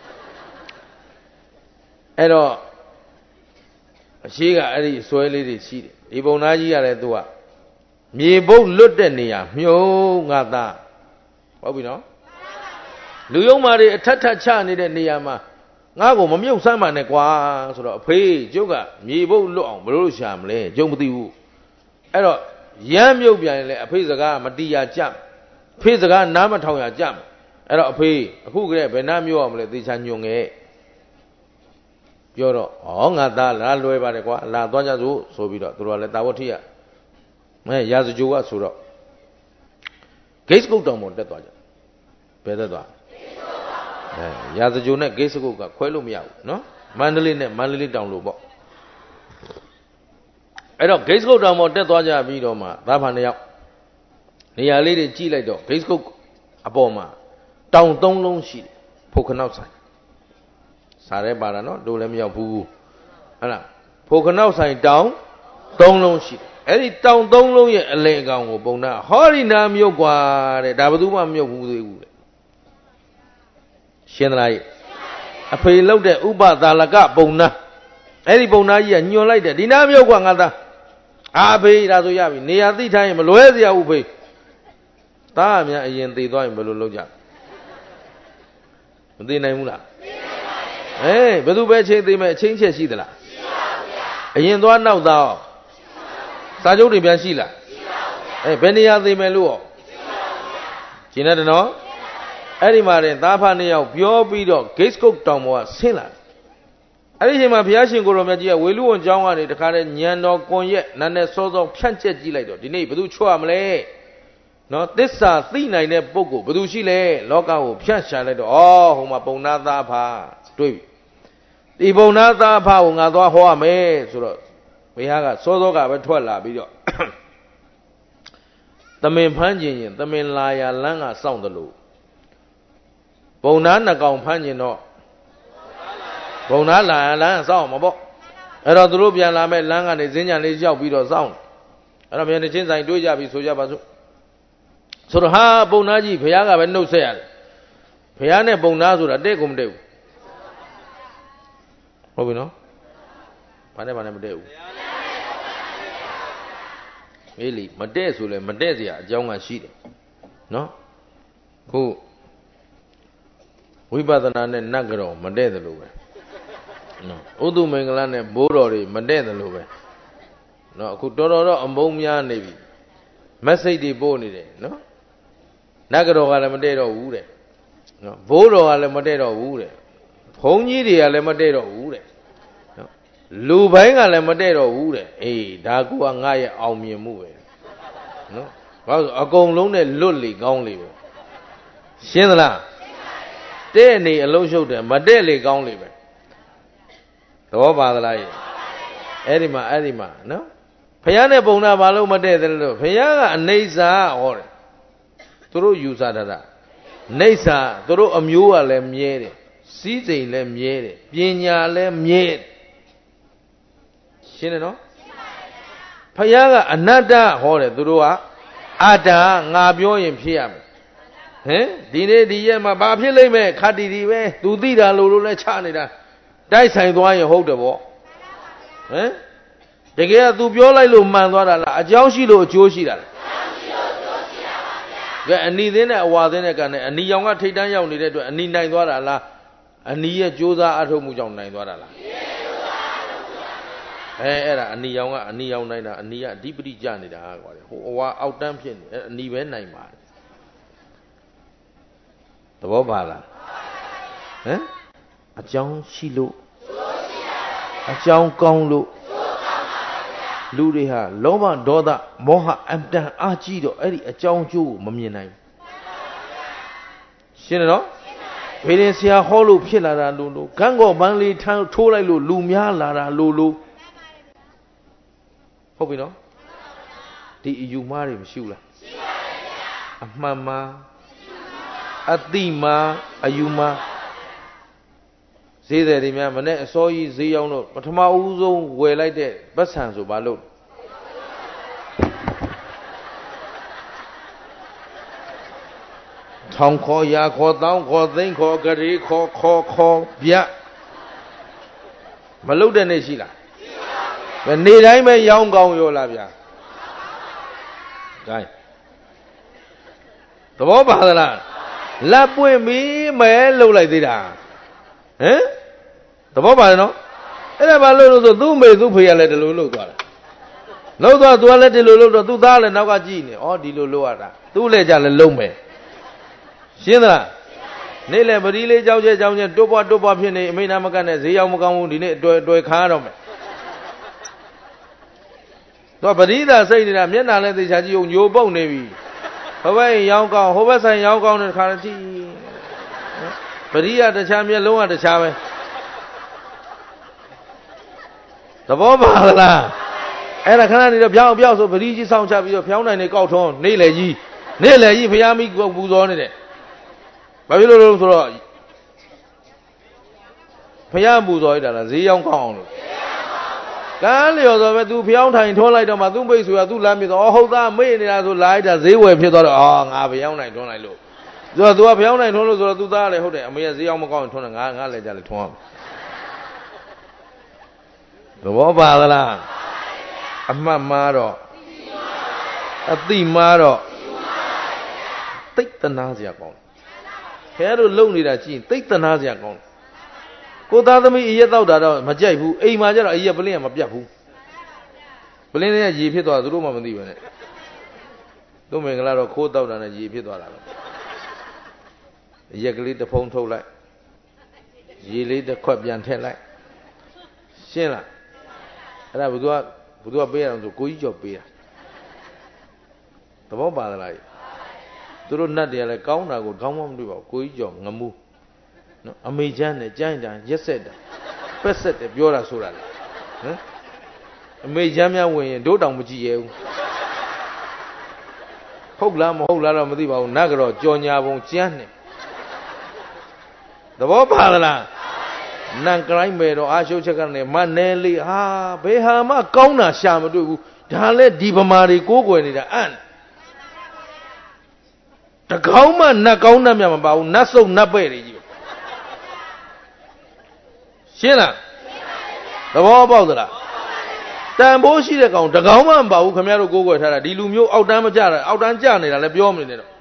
Speaker 1: အဲ့တော့အရှိကအဲ့ဒီဆွဲလေးတွေရှိတယ်ဒီပုံသားကြီးကလည်းသူကမြေဘုတ်လွတ်တဲ့နေရာမြုံငါသားဟုတ်ပြီနော်လူယုံမာတွေအထက်ထက်ချနေတဲ့နေရာမှာငါ့ကိုမမြုပ်ဆမ်းပါနဲ့ကွာဆိုတော့အဖေကျုပ်ကမြေဘုတ်လွတ်အောင်ဘယ်လိုရှာမလဲကျုံမသိဘူးအဲ့တော့ရမ်းမြုပ်ပြန်ရင်လည်းအဖေစကားမတီးရကြအဖေစကားနားမထောင်ရကြအဲ့တော့အဖေအခုကလေးဘယ်နှမြုပ်အောင်မလဲသေချာညွန်ခဲ့ပြောတော့ဩငါသားလားလွယ်ပါတယ်ကွာလာသွားကြစို့ဆိုပြီးတော့သူတို့ကလည်းတာဝတိရမဲရာဇဂျိုကဆိုတော့ဂိတ်စကုတ်တောင်ပေါ်တက်သွားကြဘယ်တက်သွားအဲရာဇဂျိုနဲ့ဂိတ်စကုတ်ကခွဲလို့မရဘူးနော်မန္တလေးနဲ့မန္တလေးတောင်လို့ပေါ့အဲ့တော့ဂိတ်စကုတ်တောင်ပေါ်တက်သွားကြပြီးတော့မှသားဖာနှစ်ယောက်နေရာလေးတွေကြည့်လိုက်တော့ဂိတ်စကုတ်အပေါ်မှာတောင်သုံးလုံးရှိတယ်ဖုတ်ခနောက်ဆိုင်စားရဲပါတာနော်တို့လည်းမရောက်ဘူးဟုတ်လားဖိုခနောက်ဆိုင်တောင်သုံးလုံးရှိတယ်အဲ့ဒီတောင်သုံးလုံးရဲ့အလယ်အကောင်ကိုပုံနာဟောဒီနာမြုပ်กว่าတဲ့ဒါဘယ်သူမှမမြုပ်ဘူးသေးဘူးတဲ့ရှင်းသလားအဖေလောက်တဲ့ဥပသာလကပုံနာအဲ့ဒီပုံနာကြီးကညွန်လိုက်တယ်ဒီနာမြုပ်กว่าငါသားအာဖေးဒါဆိုရပြီနေရာသိထားရင်မလွဲเสียဘူးဖေးသားအများအရင်သေသွားရင်ဘယ်လိုလုပ်ကြမသိနိုင်ဘူးလားအေးဘယ်သူပဲချိန်သိမဲ့အချင်းချက်ရှိသလားရှိပါဘူးဗျာအရင်သွားနောက်သားစာချုပ်တွေပြန်ရှိလားရှိပါဘူးဗျာအေးဘယ်နေရာသိမဲ့လို့ရောရှိပါဘူးဗျာကျင်တဲ့နော်အဲ့ဒီမှာတင်သားဖနှစ်ယောက်ပြောပြီးတော့ Gate Cook တောင်ပေါ်ကဆင်းလာအဲ့ဒီအချိန်မှာဘုရားရှင်ကိုရောမြတ်ကြီးကဝေလူဝန်ကျောင်းကနေတခါတည်းညံတော်ကွန်ရက်နာနဲ့စောစောဖြန့်ကျက်ကြည့်လိုက်တော့ဒီနေ့ဘယ်သူချွတ်ရမလဲနော်သစ္စာသိနိုင်တဲ့ပုဂ္ဂိုလ်ဘယ်သူရှိလဲလောကကိုဖြန့်ရှာလိုက်တော့ဩဟိုမှာပုံနာသားဖာတွေ့ပြီဒီပုံနာသားဖာကိုငါသွားဟောရမယ်ဆိုတော့ဘုရားကစောစောကပဲထွက်လာပြီးတော့သမင်ဖမ်းကျင်ရင်သမင်လာရလမ်းကစောင့်တယ်လို့ပုံနာနှစ်ကောင်ဖမ်းကျင်တော့ပုံနာလာရလမ်းကစောင့်မှာပေါ့အဲ့တော့သူတို့ပြန်လာမဲ့လမ်းကနေဇင်းကြံလေးရောက်ပြီးတော့စောင့်အဲ့တော့မြန်တဲ့ချင်းဆိုင်တွေးကြပြီးဆိုကြပါစို့ဆိုတော့ဟာပုံနာကြီးဘုရားကပဲနှုတ်ဆက်ရတယ်ဘုရားနဲ့ပုံနာဆိုတာတဲ့ကိုမတဲ့ဘူးဟုတ်ပြီနော်ဘာနဲ့ဘာနဲ့မတဲ့ဘူးမေးလီမတဲ့ဆိုလဲမတဲ့เสียအကြောင်းကရှိတယ်နော်ခုဝိပဿနာနဲ့နတ်ကြောမတဲ့တယ်လို့ပဲနော်ဥဒ္ဓမင်္ဂလနဲ့ဘိုးတော်တွေမတဲ့တယ်လို့ပဲနော်အခုတော်တော်တော့အမုန်းများနေပြီမက်ဆေ့တွေပို့နေတယ်နော်နတ်ကြောကလည်းမတဲ့တော့ဘူးတဲ့နော်ဘိုးတော်ကလည်းမတဲ့တော့ဘူးတဲ့ဘုန်းကြီးတွေကလည်းမတဲ့တော့ဘူးတဲ့နော်လူပိုင်းကလည်းမတဲ့တော့ဘူးတဲ့အေးဒါကူကငါရဲ့အောင်မြင်မှုပဲနော်ဘာလို့အကုန်လုံးနဲ့လွတ်လေကောင်းလေပဲရှင်းသလားတဲ့နေအလုံးရှုပ်တယ်မတဲ့လေကောင်းလေပဲသဘောပါသလားအဲ့ဒီမှာအဲ့ဒီမှာနော်ဘုရားနဲ့ပုံနာဘာလို့မတဲ့တယ်လို့ဘုရားကအနိစ္စဟောတယ်သူတို့ယူဆတတ်တာနိစ္စသူတို့အမျိုးကလည်းမြဲတယ်စီးစိမ်လည်းမြဲတယ်ပညာလည်းမြဲရှင်းတယ်နော်ဘုရားကအနတ္တဟောတယ်သူတို့ကအတ္တငါပြောရင်ဖြစ်ရမယ်ဟင်ဒီနေ့ဒီရက်မှာဘာဖြစ်လိမ့်မယ်ခတ္တိဒီပဲသူသိတာလို့လို့လဲချနေတာတိုက်ဆိုင်သွားရင်ဟုတ်တယ်ဗောဟင်တကယ်က तू ပြောလိုက်လို့မှန်သွားတာလားအကြောင်းရှိလို့အကျိုးရှိတာလားကဲအနီသင်းနဲ့အဝါသင်းနဲ့ကနဲ့အနီရောင်ကထိတ်တန်းရောက်နေတဲ့အတွက်အနီနိုင်သွားတာလားအနီရဲ့ကြိုးစားအထုတ်မှုကြောင့်နိုင်သွားတာလားအဲအဲ့ဒါအနီရောင်ကအနီရောင်နိုင်တာအနီကအဓိပတိကျနေတာကွာဟိုအဝါအောက်တန်းဖြစ်နေအနီပဲနိုင်ပါတယ်သဘောပါလားဟမ်အကြောင်းရှိလို့အကြောင်းကောင်းလို့လူတွေဟာလောဘဒေါသမောဟအတန်အားကြီးတော့အဲ့ဒီအကြောင်းကျိုးကိုမမြင်နိုင်ဘူးရှင်းတယ်နော်ဘယ်ရင်ဆရာဟောလို့ဖြစ်လာတာလို့လို့ဂန်းကောပန်းလေးထမ်းထိုးလိုက်လို့လူများလာတာလို့လို့ဟုတ်ပြီနော်ဒီအယူမားတွေမရှိဘူးလားရှိပါရဲ့ဗျာအမှန်မှာအတိမှာအယူမှာဈေးတယ်တွေများမနဲ့အစောကြီးဈေးရောက်တော့ပထမဦးဆုံးဝယ်လိုက်တဲ့ပတ်စံဆိုဘာလို့ထောင်ခေါ်ရာခေါ်တောင်းခေါ်သိန်းခေါ်ဂရေခေါ်ခေါ်ခေါ်ပြမလုတ်တဲ့နေ့ရှိလားရှိပါဘူးနေတိုင်းပဲရောင်းကောင်းရောလားဗျာဒါသဘောပါသလားလက်ပွင့်ပြီးမဲလှုပ်လိုက်သေးတာဟမ်သဘောပါတယ်နော်အဲ့ဒါဘာလို့လို့ဆိုသူ့မေသူ့ဖေရလည်းဒီလိုလှုပ်သွားတာလှုပ်သွားသူကလည်းဒီလိုလှုပ်တော့သူ့သားလည်းနောက်ကကြည့်နေဩဒီလိုလှုပ်ရတာသူ့လည်းကြလည်းလုံးမယ်ရှင်းသလားနေ့လည်းပတိလေးကြောက်ကျဲကြောက်ကျဲတွတ်ပွားတွတ်ပွားဖြစ်နေအမိနာမကတ်နဲ့ဈေးရောက်မကောင်းဘူးဒီနေ့အတွေ့အတွေ့ခါရတော့မယ်သူကပတိသာစိတ်နေတာမျက်နှာလည်းသေချာကြည့်အောင်ညိုပုတ်နေပြီဟိုဘက်ရောင်းကောင်းဟိုဘက်ဆိုင်ရောင်းကောင်းတဲ့ခါကြည့်ပရိယတခြားမျက်လုံးကတခြားပဲသဘောပါလားအဲ့ဒါခဏနေတော့ပြောင်းပြောင်းဆိုပရိကြီးဆောင်ချပြီးတော့ဖျောင်းနိုင်နေကောက်ထုံးနေလေကြီးနေလေကြီးဖျားမိပူဇော်နေတယ်ဘာဖြစ်လို့လဲဆိုတော့ဖျားပူဇော်ရတာလားဈေးရောင်းကောင်းအောင်လို့ကန်းလျော်ဆိုပဲ तू ဖျောင်းထိုင်ထွန်းလိုက်တော့မှ तू မိတ်ဆွေက तू လမ်းမြစ်တော့အော်ဟုတ်သားမေ့နေတာဆိုလာလိုက်တာဈေးဝယ်ဖြစ်သွားတော့အော်ငါဖျောင်းနိုင်ထွန်းလိုက်လို့သူက तू ကဖျောင်းနိုင်ထွန်းလို့ဆိုတော့ तू သားလည်းဟုတ်တယ်အမေကဈေးရောင်းမကောင်းရင်ထွန်းတယ်ငါငါလည်းကြလည်းထွန်းအောင်သဘောပါသလားအမှတ်မှားတော့အတိမှားတော့သိတနာစရာကောင်းတယ်ခဲတို့လုံနေတာကြည့်သိတနာစရာကောင်းတယ်ကိုသားသမီးအရက်တော့တာတော့မကြိုက်ဘူးအိမ်မှာကျတော့အရက်ပလင်းကမပြတ်ဘူးပလင်းလေးကရေဖြစ်သွားသူတို့မှမသိပဲနဲ့သူ့မင်္ဂလာတော့ခိုးတော့တာနဲ့ရေဖြစ်သွားတာပဲအရက်ကလေးတစ်ဖုံထုတ်လိုက်ရေလေးတစ်ခွက်ပြန်ထည့်လိုက်ရှင်းလားအဲ့ဒါဘုသူကဘုသူကပေးရအောင်ဆိုကိုကြီးကျော်ပေးတာသဘောပါသလားသူတို့နတ်တွေကလည်းကောင်းတာကိုကောင်းမှမတွေ့ပါဘူးကိုကြီးကျော်ငမှုနော်အမေချမ်းနဲ့ကြိုင်းတာရက်ဆက်တာပက်ဆက်တယ်ပြောတာဆိုတာလေဟမ်မေချမ်းများဝင်ရင်တို့တောင်မကြည့်ရဲဘူးဟုတ်လားမဟုတ်လားတော့မသိပါဘူးနတ်ကတော့ကြော်ညာပုံကျန်းနေသဘောပါလားနန်ကရိုင်းမယ်တော့အာရှုပ်ချက်ကနေမနဲလေးဟာဘယ်ဟာမှကောင်းတာရှာမတွေ့ဘူးဒါလည်းဒီဗမာတွေကိုးကွယ်နေတာအံ့တကောင်းမှနတ်ကောင်းနတ်မြတ်မပါဘူးနတ်စုံနတ်ပဲ့တွေကြီးရှင်းလားသဘောပေါက်သလားတန်ဖိုးရှိတဲ့ကောင်တကောင်းမှမပါဘူးခင်ဗျားတို့ကိုးကွယ်ထားတာဒီလူမျိုးအောက်တန်းမကြတာအောက်တန်းကြနေတာလည်းပြောမနေနဲ့တော့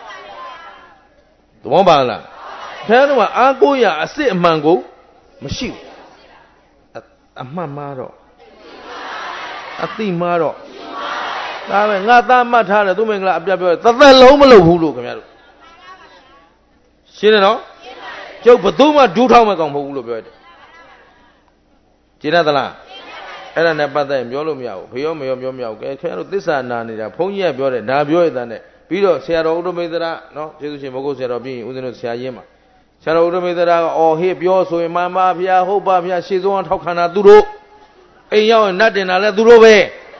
Speaker 1: သဘောပါလားခင်ဗျားတို့ကအားကိုးရအစစ်အမှန်ကိုမရှိဘူးအမှန်မှားတော့အသိမှားတော့ဒါပဲငါသားမှတ်ထားတယ်သူမင်္ဂလာအပြတ်ပြောတယ်တစ်သက်လုံးမလုပ်ဘူးလို့ခင်ဗျားတို့ရှင်းတယ်နော်ကျုပ်ဘသူမှဒူးထောက်မဲ့ကောင်မဟုတ်ဘူးလို့ပြောတယ်ရှင်းတယ်သလားအဲ့ဒါနဲ့ပတ်သက်ရင်ပြောလို့မရဘူးဖေရောမရောပြောမရဘူးကဲခင်ဗျားတို့သစ္စာနာနေတာဘုန်းကြီးကပြောတယ်ဒါပြောရတဲ့နဲ့ပြီးတော့ဆရာတော်ဥဒ္ဓမိတ်သရနော်ကျေးဇူးရှင်ဘုဂုတ်ဆရာတော်ပြီးရင်ဦးဇင်းတို့ဆရာရင်းမှာဆရာတော်ဥဒ္ဓမိတ်သရကအော်ဟေ့ပြောဆိုရင်မှန်ပါဗျာဟုတ်ပါဗျာရှေ့ဆုံးထောက်ခံတာသူတို့အိမ်ရောက်ရင်နတ်တင်တာလည်းသူတို့ပဲ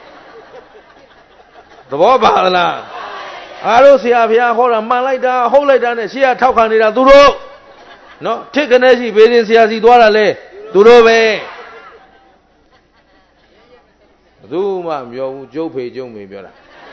Speaker 1: သဘောပါလားအားတို့ဆရာဘုရားဟောတာမှန်လိုက်တာဟုတ်လိုက်တာနဲ့ရှေ့ကထောက်ခံနေတာသူတို့နော်ထစ်ကနေရှိဘေးရင်ဆရာစီသွားတာလဲသူတို့ပဲဘယ်သူမှမပြောဘူးကျုပ်ဖေကျုံမေပြောတာ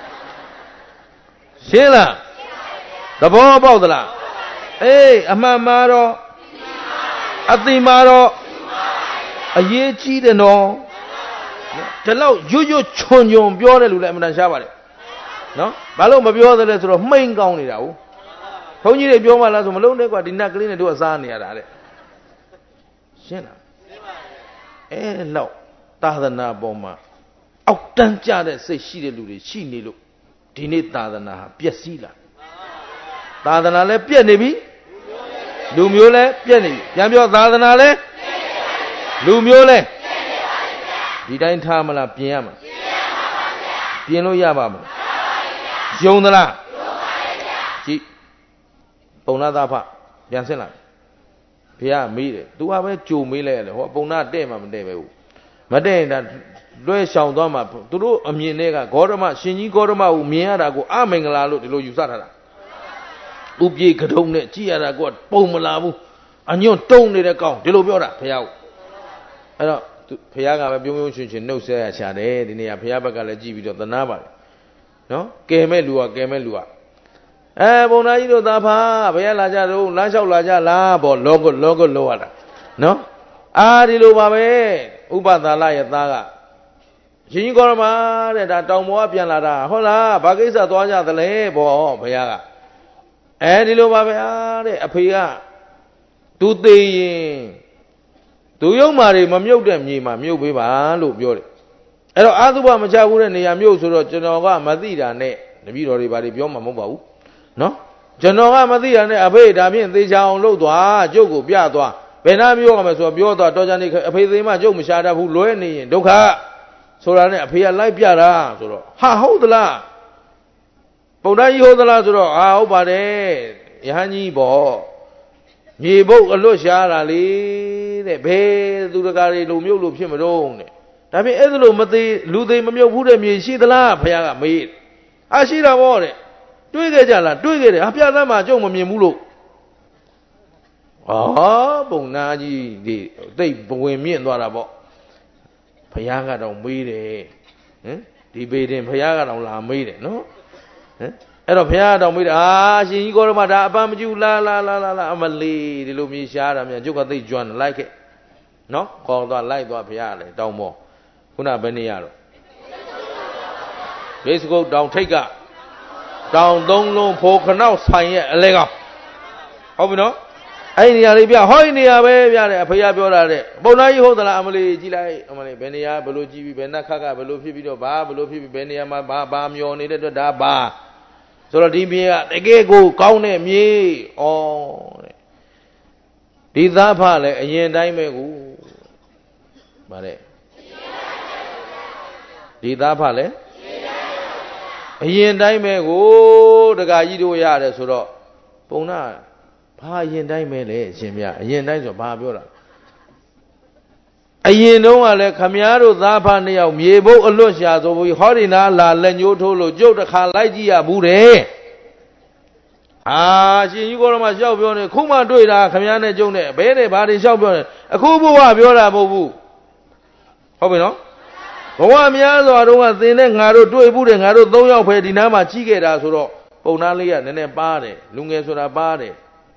Speaker 1: ရှင်းလားသဘောပေါက်သလားအေးအမှန်မှားတော့အသိမှားတော့အရေးကြီးတယ်နော်ဒီလောက်ရွတ်ရွတ်ချွန်ချွန်ပြောတဲ့လူလည်းအမှန်တန်ရှားပါတယ်နော်ဘာလို့မပြောသလဲဆိုတော့မှိန်ကောင်းနေတာဟုတ်ဘုန်းကြီးတွေပြောမှလားဆိုမလုံးနဲ့ကွာဒီနတ်ကလေးနဲ့တို့အစားနေရတာတဲ့ရှင်းလားအဲလောက်သာသနာပေါ်မှာအောက်တန်းကြတဲ့စိတ်ရှိတဲ့လူတွေရှိနေလို့ဒီနေ့သာသနာဟာပျက်စီးလာသာသနာလည်းပြက်နေပြီလူမျိုးလည်းပြက်နေပြီပြန်ပြောသာသနာလည်းလူမျိုးလည်းဒီတိုင်းထားမလားပြင်ရမှာပြင်လို့ရပါမလားယုံသလားကြည့်ပုံနာသားဖပြန်ဆင်းလာဘုရားမေးတယ်သူကပဲကြိုမေးလိုက်ရတယ်ဟောပုံနာတဲ့မှမတဲ့ပဲဘူးမတဲ့ရင်ဒါလွှဲရှောင်သွားမှာသူတို့အမြင်တွေကဂေါတမရှင်ကြီးဂေါတမကိုမြင်ရတာကိုအမင်္ဂလာလို့ဒီလိုယူဆထားတာဥပြေကတုံနဲ့ကြည့်ရတာကိုပုံမလာဘူးအညွန့်တုံနေတဲ့ကောင်ဒီလိုပြောတာဘုရားကိုအဲ့တော့ဘုရားကပဲပြုံးပြုံးရှင်ရှင်နှုတ်ဆက်ရချတယ်ဒီနေ့ကဘုရားဘက်ကလည်းကြည့်ပြီးတော့သနာပါတယ်နော်ကဲမဲ့လူကကဲမဲ့လူကအဲဘုံသားကြီးတို့သာဖာဘယ်ရလာကြတော့လမ်းလျှောက်လာကြလားပေါ့လောကလောကလောရတာနော်အာဒီလိုပါပဲဥပဒါလရဲ့သားကရှင်ကြီးကောရမတဲ့ဒါတောင်ပေါ်ကပြန်လာတာဟုတ်လားဘာကိစ္စသွားကြသလဲပေါ့ဘုရားကအဲဒီလိုပါပဲအားတဲ့အဖေကသူသေးရင်သူယုံမာတွေမမြုပ်တဲ့မြေမှာမြုပ်ပေးပါလို့ပြောတယ်အဲ့တော့အာသုဘမချဘူးတဲ့နေရာမြုပ်ဆိုတော့ကျွန်တော်ကမသိတာနဲ့တပည့်တော်တွေဘာတွေပြောမှမဟုတ်ပါဘူးနော်ကျွန်တော်ကမသိတာနဲ့အဖေဒါဖြင့်သေချာအောင်လုပ်သွားကျုပ်ကိုပြသွားဘယ်နှပြောရမလဲဆိုတော့ပြောသွားတော်ကြနေအဖေသေးမှကျုပ်မရှာတတ်ဘူးလွဲနေရင်ဒုက္ခဆိုတာနဲ့အဖေကလိုက်ပြတာဆိုတော့ဟာဟုတ်သလားပုံသားကြီးဟုတ်သလားဆိုတော့အာဟုတ်ပါတယ်ယဟန်ကြီးပေါ့မြေဘုတ်အလွတ်ရှားတာလေတဲ့ဘယ်သူတကာတွေလုံမြုပ်လို့ဖြစ်မတော့တဲ့ဒါဖြင့်အဲ့ဒါလို့မသေးလူသေးမမြုပ်ဘူးတဲ့မြေရှိသလားဘုရားကမေးအာရှိတာပေါ့တဲ့တွေးခဲ့ကြလားတွေးခဲ့တယ်အပြတ်သားမှကြုံမမြင်ဘူးလို့ဟာပုံနာကြီးဒီသိပ်ဘဝင်မြင့်သွားတာပေါ့ဘုရားကတော့မေးတယ်ဟင်ဒီပေတင်ဘုရားကတော့လာမေးတယ်နော်ဟင်အဲ့တော့ဘုရားတော်မေးတယ်အာရှင်ကြီးကောရမဒါအပန်းမကျူလာလာလာလာအမလီဒီလိုမြေရှားတာမြန်ကျုပ်ကသိကျွမ်းလိုက်ခဲ့နော်ခေါ်သွားလိုက်သွားဘုရားလေတောင်းမောခုနဘယ်နေရတော့ဘေးစကုတ်တောင်ထိတ်ကတောင်သုံးလုံးဖိုခနောက်ဆိုင်ရဲ့အလဲကောင်ဟုတ်ပြီနော်အဲ့ဒီနေရာလေးပြဟောဒီနေရာပဲပြတယ်အဖေကပြောတာတဲ့ပုံသားကြီးဟုတ်သလားအမလီကြည့်လိုက်အမလီဘယ်နေရာဘယ်လိုကြည့်ပြီးဘယ်နှက်ခတ်ကဘယ်လိုဖြစ်ပြီးတော့ဘာဘယ်လိုဖြစ်ပြီးဘယ်နေရာမှာဘာဘာမျောနေတဲ့အတွက်ဒါဘာဆိုတော့ဒီမြေကတကယ်ကိုကောင်းတဲ့မြေဩတဲ့ဒီသားဖလည်းအရင်တိုင်းပဲကိုဗါတဲ့ဒီသားဖလည်းအရင်တိုင်းပဲကိုတက္ကကြီးတို့ရတယ်ဆိုတော့ပုံနာဘာအရင်တိုင်းပဲလေအရှင်မြတ်အရင်တိုင်းဆိုဘာပြောတာအရင်တုန်းကလည်းခမည်းတော်သားဖနှစ်ယောက်မြေဘုတ်အလွတ်ရှာဆိုပြီးဟောဒီနာလာလက်ညှိုးထိုးလို့ကြုတ်တစ်ခါလိုက်ကြည့်ရဘူးတဲ့အာရှင်ကြီးကောရမလျှောက်ပြောနေခုမှတွေ့တာခမည်းနဲ့ကြုံနဲ့ဘဲနဲ့ဘာတွေလျှောက်ပြောနေအခုဘုရားပြောတာမဟုတ်ဘူးဟုတ်ပြီနော်ဘဝများစွာတုန်းကသင်နဲ့ငါတို့တွေ့ဘူးတယ်ငါတို့သုံးယောက်ပဲဒီနားမှာကြီးခဲ့တာဆိုတော့ပုံနာလေးကနည်းနည်းပါတယ်လူငယ်ဆိုတာပါတယ်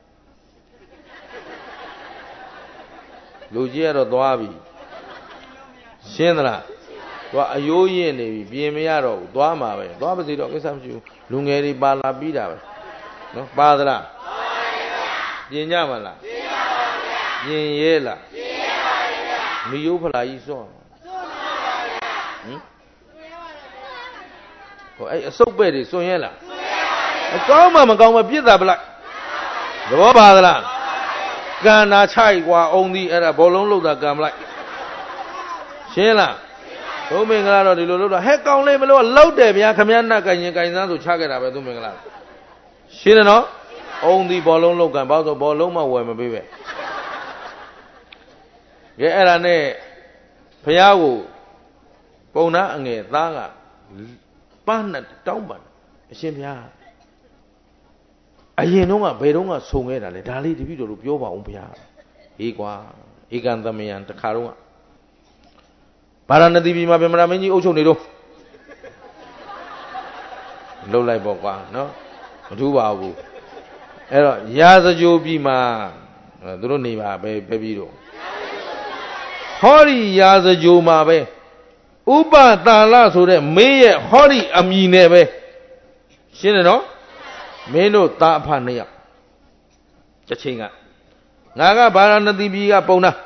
Speaker 1: လူကြီးကတော့သွားပြီရှင်းသလားသွားအယိုးရင်နေပြီပြင်မရတော့ဘူးသွားမှာပဲသွားပါစေတော့ကိစ္စမရှိဘူးလူငယ်တွေပါလာပြီးတာပဲနော်ပါသလားပြင်ကြမလားပြင်ရဲလားမီးရိုးဖလာကြီးစွန့်ဟင်ဟိုအဲ့အစုပ်ပဲ့တွေစွန့်ရဲလားအကောင်းမှမကောင်းမပြစ်တာပလိုက်သဘောပါသလားကံနာချိုက်ကွာအုံဒီအဲ့ဒါဘောလုံးလောက်တာကံမလိုက်ရှင်းလားသူမင်္ဂလာတော့ဒီလိုလောက်တာဟဲ့ကောင်းလေးမလို့လောက်တယ်ဗျာခမည်းနတ်ကင်ရင်ကင်စမ်းဆိုချခဲ့တာပဲသူမင်္ဂလာရှင်းတယ်နော်အုံဒီဘောလုံးလောက်ကံပေါ့ဆိုဘောလုံးမှဝယ်မပေးပဲကဲအဲ့ဒါနဲ့ဖះကိုပုံနာအငယ်သားကပန်းနဲ့တောင်းပန်အရှင်ဘုရားအရင်တော့ကဘယ်တော့ကဆုံခဲ့တာလဲဒါလေးတပည့်တော်တို့ပြောပါအောင်ဘုရားအေးကွာဧကန်သမယံတခါတော့ဗာရာဏသီပြည်မှာဗမရာမင်းကြီးအုပ်ချုပ်နေတော့လှုပ်လိုက်ပေါ့ကွာနော်မထူးပါဘူးအဲ့တော့ရာဇကြိုပြည်မှာသူတို့နေပါပဲပဲပြီးတော့ဟောဒီရာဇကြိုမှာပဲဥပတာလဆိုတဲ့မင်းရဲ့ဟောဒီအမည်နဲ့ပဲရှင်းတယ်နော်မင်းတို့သားအဖနှစ်ယောက်တစ်ချိန်ကငါကဗာရာဏသီပြည်ကပုံနာ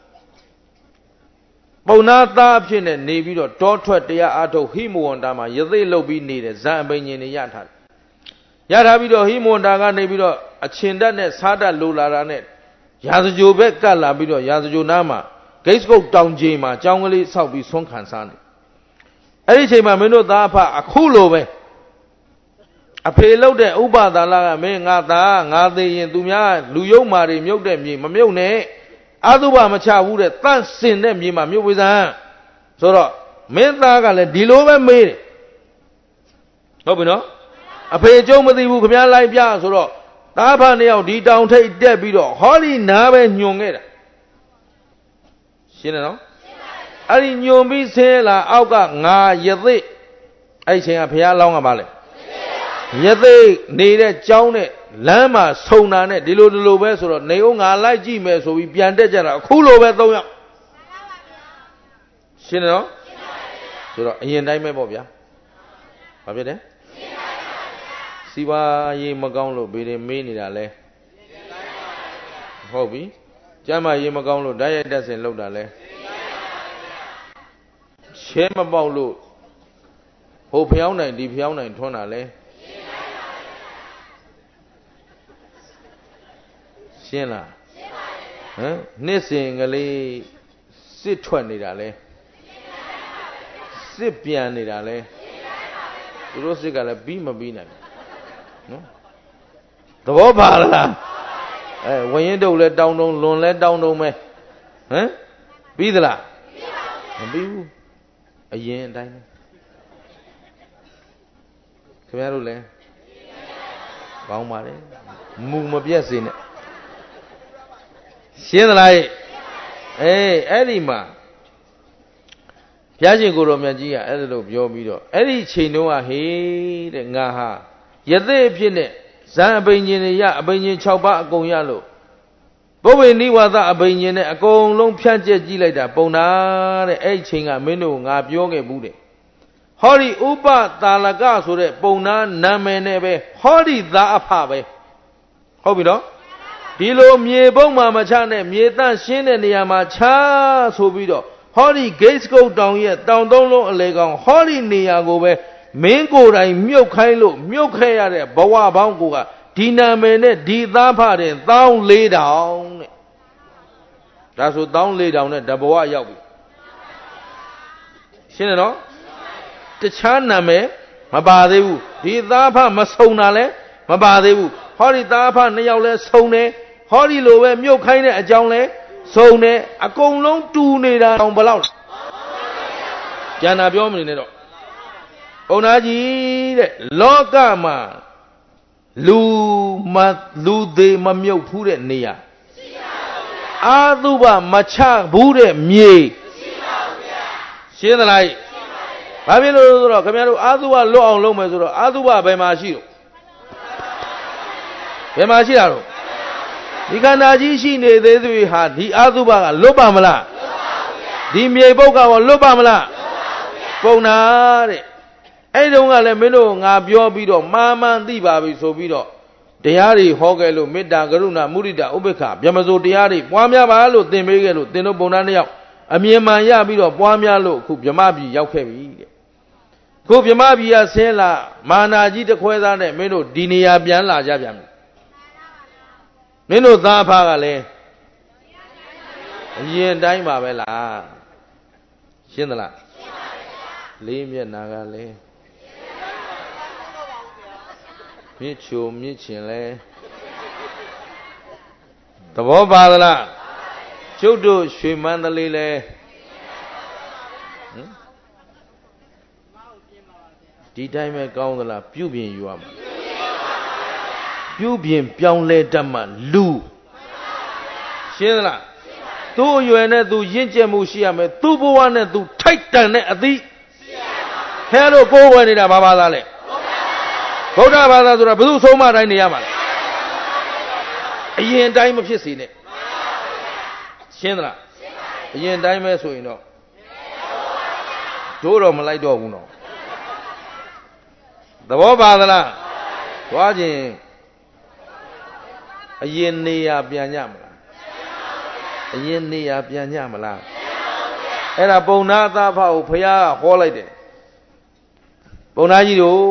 Speaker 1: ပုံနာသားအဖြစ်နဲ့နေပြီးတော့တောထွက်တရားအားထုတ်ဟိမဝန္တာမှာယသိလုပ်ပြီးနေတဲ့ဇံအပိန်ရှင်တွေရထားတယ်ရထားပြီးတော့ဟိမဝန္တာကနေပြီးတော့အချင်းတက်နဲ့စားတက်လိုလာတာနဲ့ရာဇကြိုဘက်ကတ်လာပြီးတော့ရာဇကြိုနားမှာဂိတ်စကုတ်တောင်ကြီးမှာကြောင်းကလေးဆောက်ပြီးဆွမ်းခံစားနေအဲ့ဒီအချိန်မှာမင်းတို့သားအဖအခုလိုပဲအဖေလှုပ်တဲ့ဥပဒါလကမင်းငါသားငါသေးရင်သူများလူယုံမာတွေမြုပ်တဲ့မြေမမြုပ်နဲ့အသုဘမချဘူးတဲ့တန့်စင်တဲ့မြေမှာမြုပ်ဝေစမ်းဆိုတော့မင်းသားကလည်းဒီလိုပဲမေးတယ်ဟုတ်ပြီနော်အဖေကျုံမသိဘူးခမည်းလိုက်ပြဆိုတော့သားဖနှစ်ယောက်ဒီတောင်ထိပ်တက်ပြီးတော့ဟောဒီနားပဲညွန်ခဲ့တာရှင်းတယ်နော်အဲ့ဒီညွန်ပြီးဆင်းလာအောက်ကငါယသိအဲ့ချိန်ကဘုရားလောင်းကပါလေယသိနေတဲ့ကြောင်းနဲ့လမ်းမှာဆုံတာနဲ့ဒီလိုဒီလိုပဲဆိုတော့နေအောင်ငါလိုက်ကြည့်မယ်ဆိုပြီးပြန်တက်ကြတာအခုလိုပဲသုံးယောက်ရှင်းတယ်နော်ဆိုတော့အရင်တိုင်းပဲပေါ့ဗျာဘာဖြစ်တယ်စီပါရေးမကောင်းလို့ဘေးတွေမေးနေတာလဲဟုတ်ပြီကျမ်းမာရေးမကောင်းလို့ဓာတ်ရိုက်တက်စင်လောက်တာလဲရှဲမပေါက်လို့ဟိုဖျောင်းနိုင်ဒီဖျောင်းနိုင်ထွန်းတာလဲရှင်းလားဟမ်နှစ်စဉ်ကလေးစစ်ထွက်နေတာလဲစစ်ပြန်နေတာလဲသူတို့စစ်ကလည်းပြီးမပြီးနိုင်နော်သဘောပါလားအဲဝရင်တုပ်လဲတောင်းတုံးလွန်လဲတောင်းတုံးပဲဟမ်ပြီးသလားမပြီးဘူးအရင်အတိုင်းပဲခင်ဗျားတို့လဲကောင်းပါလေမူမပြတ်စေနဲ့ရှင်းသလားအေးအဲ့ဒီမှာဘုရားရှင်ကိုယ်တော်မြတ်ကြီးကအဲ့ဒါလို့ပြောပြီးတော့အဲ့ဒီချိန်တုန်းကဟေးတဲ့ငါဟာယသိအဖြစ်နဲ့ဇံအပိန်ရှင်တွေရအပိန်ရှင်၆ပါးအကုန်ရလို့ဘုဗ္ဗေနိဝါဒအပိန်ရှင်နဲ့အကုန်လုံးဖြန့်ကျက်ကြည့်လိုက်တာပုံနာတဲ့အဲ့ဒီချိန်ကမင်းတို့ငါပြောခဲ့ဘူးတဲ့ဟောဒီဥပတာလကဆိုတဲ့ပုံနာနာမည်နဲ့ပဲဟောဒီသားအဖပဲဟုတ်ပြီနော်ဒီလိုမြေပုံမှာမချနဲ့မြေတန့်ရှင်းတဲ့နေရာမှာချဆိုပြီးတော့ဟောဒီဂိတ်စကုတ်တောင်ရဲ့တောင်သုံးလုံးအလေကောင်ဟောဒီနေရာကိုပဲမင်းကိုယ်တိုင်မြုပ်ခိုင်းလို့မြုပ်ခဲ့ရတဲ့ဘဝပေါင်းကိုကဒီနာမည်နဲ့ဒီသားဖတဲ့တောင်းလေးတောင်တဲ့ဒါဆိုတောင်းလေးတောင်နဲ့တဘဝရောက်ပြီရှင်းတယ်နော်တခြားနာမည်မပါသေးဘူးဒီသားဖမဆုံတာလဲမပါသေးဘူးဟောဒီသားဖနှစ်ယောက်လဲဆုံတယ်ဟောဒီလိုပဲမြုပ်ခိုင်းတဲ့အကြောင်းလဲစုံနေအကုန်လုံးတူနေတာတောင်ဘယ်လောက်ကျန်တာပြောမနေနဲ့တော့ဘုန်းသားကြီးတဲ့လောကမှာလူမလူသေးမမြုပ်ဘူးတဲ့နေရာအာသုဘမချဘူးတဲ့မြေရှင်းသလားဘာဖြစ်လို့ဆိုတော့ခင်ဗျားတို့အာသုဘလွတ်အောင်လုပ်မယ်ဆိုတော့အာသုဘဘယ်မှာရှိတော့ဘယ်မှာရှိတာတော့ဒီခန္ဓာကြီးရှိနေသေးသူဟာဒီအာသုဘကလွတ်ပါမလားဒီမြေပုတ်ကရောလွတ်ပါမလားပုံနာတဲ့အဲ့တုန်းကလည်းမင်းတို့ငါပြောပြီးတော့မာမှန်သိပါပြီဆိုပြီးတော့တရားတွေဟောခဲ့လို့မေတ္တာကရုဏာမုဒိတာဥပေက္ခဗျမစိုးတရားတွေပွားများပါလို့သင်ပေးခဲ့လို့သင်တို့ပုံနာနှစ်ယောက်အမြင်မှန်ရပြီးတော့ပွားများလို့အခုဗြဟ္မပြည်ရောက်ခဲ့ပြီတဲ့ခုဗြဟ္မပြည်ကဆင်းလာမာနာကြီးတစ်ခွဲသားနဲ့မင်းတို့ဒီနေရာပြန်လာကြပြန်ပြီမင်းတို့သားဖားကလည်းအရင်တိုင်းပါပဲလားရှင်းသလားလေးမျက်နာကလည်းမြစ်ချိုမြစ်ချင်လဲသဘောပါသလားကျုပ်တို့ရွှေမန္တလေးလဲဒီတိုင်းပဲကောင်းသလားပြုပြင်ယူရမှာပြုပြင်ပြောင်းလဲတတ်မှလူရှင်းသလားသူ့အရွယ်နဲ့သူရင့်ကျက်မှုရှိရမယ်သူ့ဘဝနဲ့သူထိုက်တန်တဲ့အသည့်ဟဲ့လို့ကိုယ်ဝယ်နေတာဘာဘာသာလဲဗုဒ္ဓဘာသာဆိုတာဘယ်သူဆုံးမတိုင်းနေရမှာလဲအရင်တိုင်းမဖြစ်စေနဲ့ရှင်းသလားအရင်တိုင်းပဲဆိုရင်တော့တို့တော့မလိုက်တော့ဘူးနော်သဘောပါသလားသွားခြင်းအရင်နေရပြန်ညမလားအရင်နေရပြန်ညမလားအဲ့ဒါပုံနာသားဖောက်ကိုဘုရားဟောလိုက်တယ်ပုံနာကြီးတို့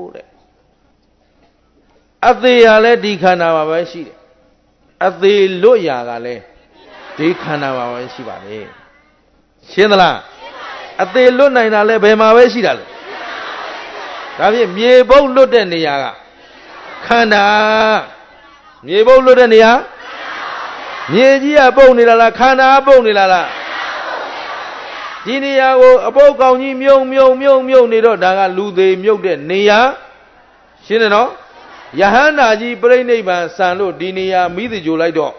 Speaker 1: တဲ့အသေးရလည်းဒီခန္ဓာမှာပဲရှိတယ်အသေးလွတ်ရာကလည်းဒီခန္ဓာမှာပဲရှိပါလေရှင်းသလားအသေးလွတ်နိုင်တာလည်းဘယ်မှာပဲရှိတာလဲဒါဖြင့်မြေပုတ်လွတ်တဲ့နေရာကခန္ဓာမြေပုတ်လွတ်တဲ့နေရာမြေကြီးကပုတ်နေလားခန္ဓာပုတ်နေလားလားဒီနေရာကိုအပုတ်ကောင်ကြီးမြုံမြုံမြုံမြုံနေတော့ဒါကလူသေးမြုပ်တဲ့နေရာရှင်းတယ်နော်ယဟန္တာကြီးပြိဋိဘံဆန်လို့ဒီနေရာမိသကြိုလိုက်တော့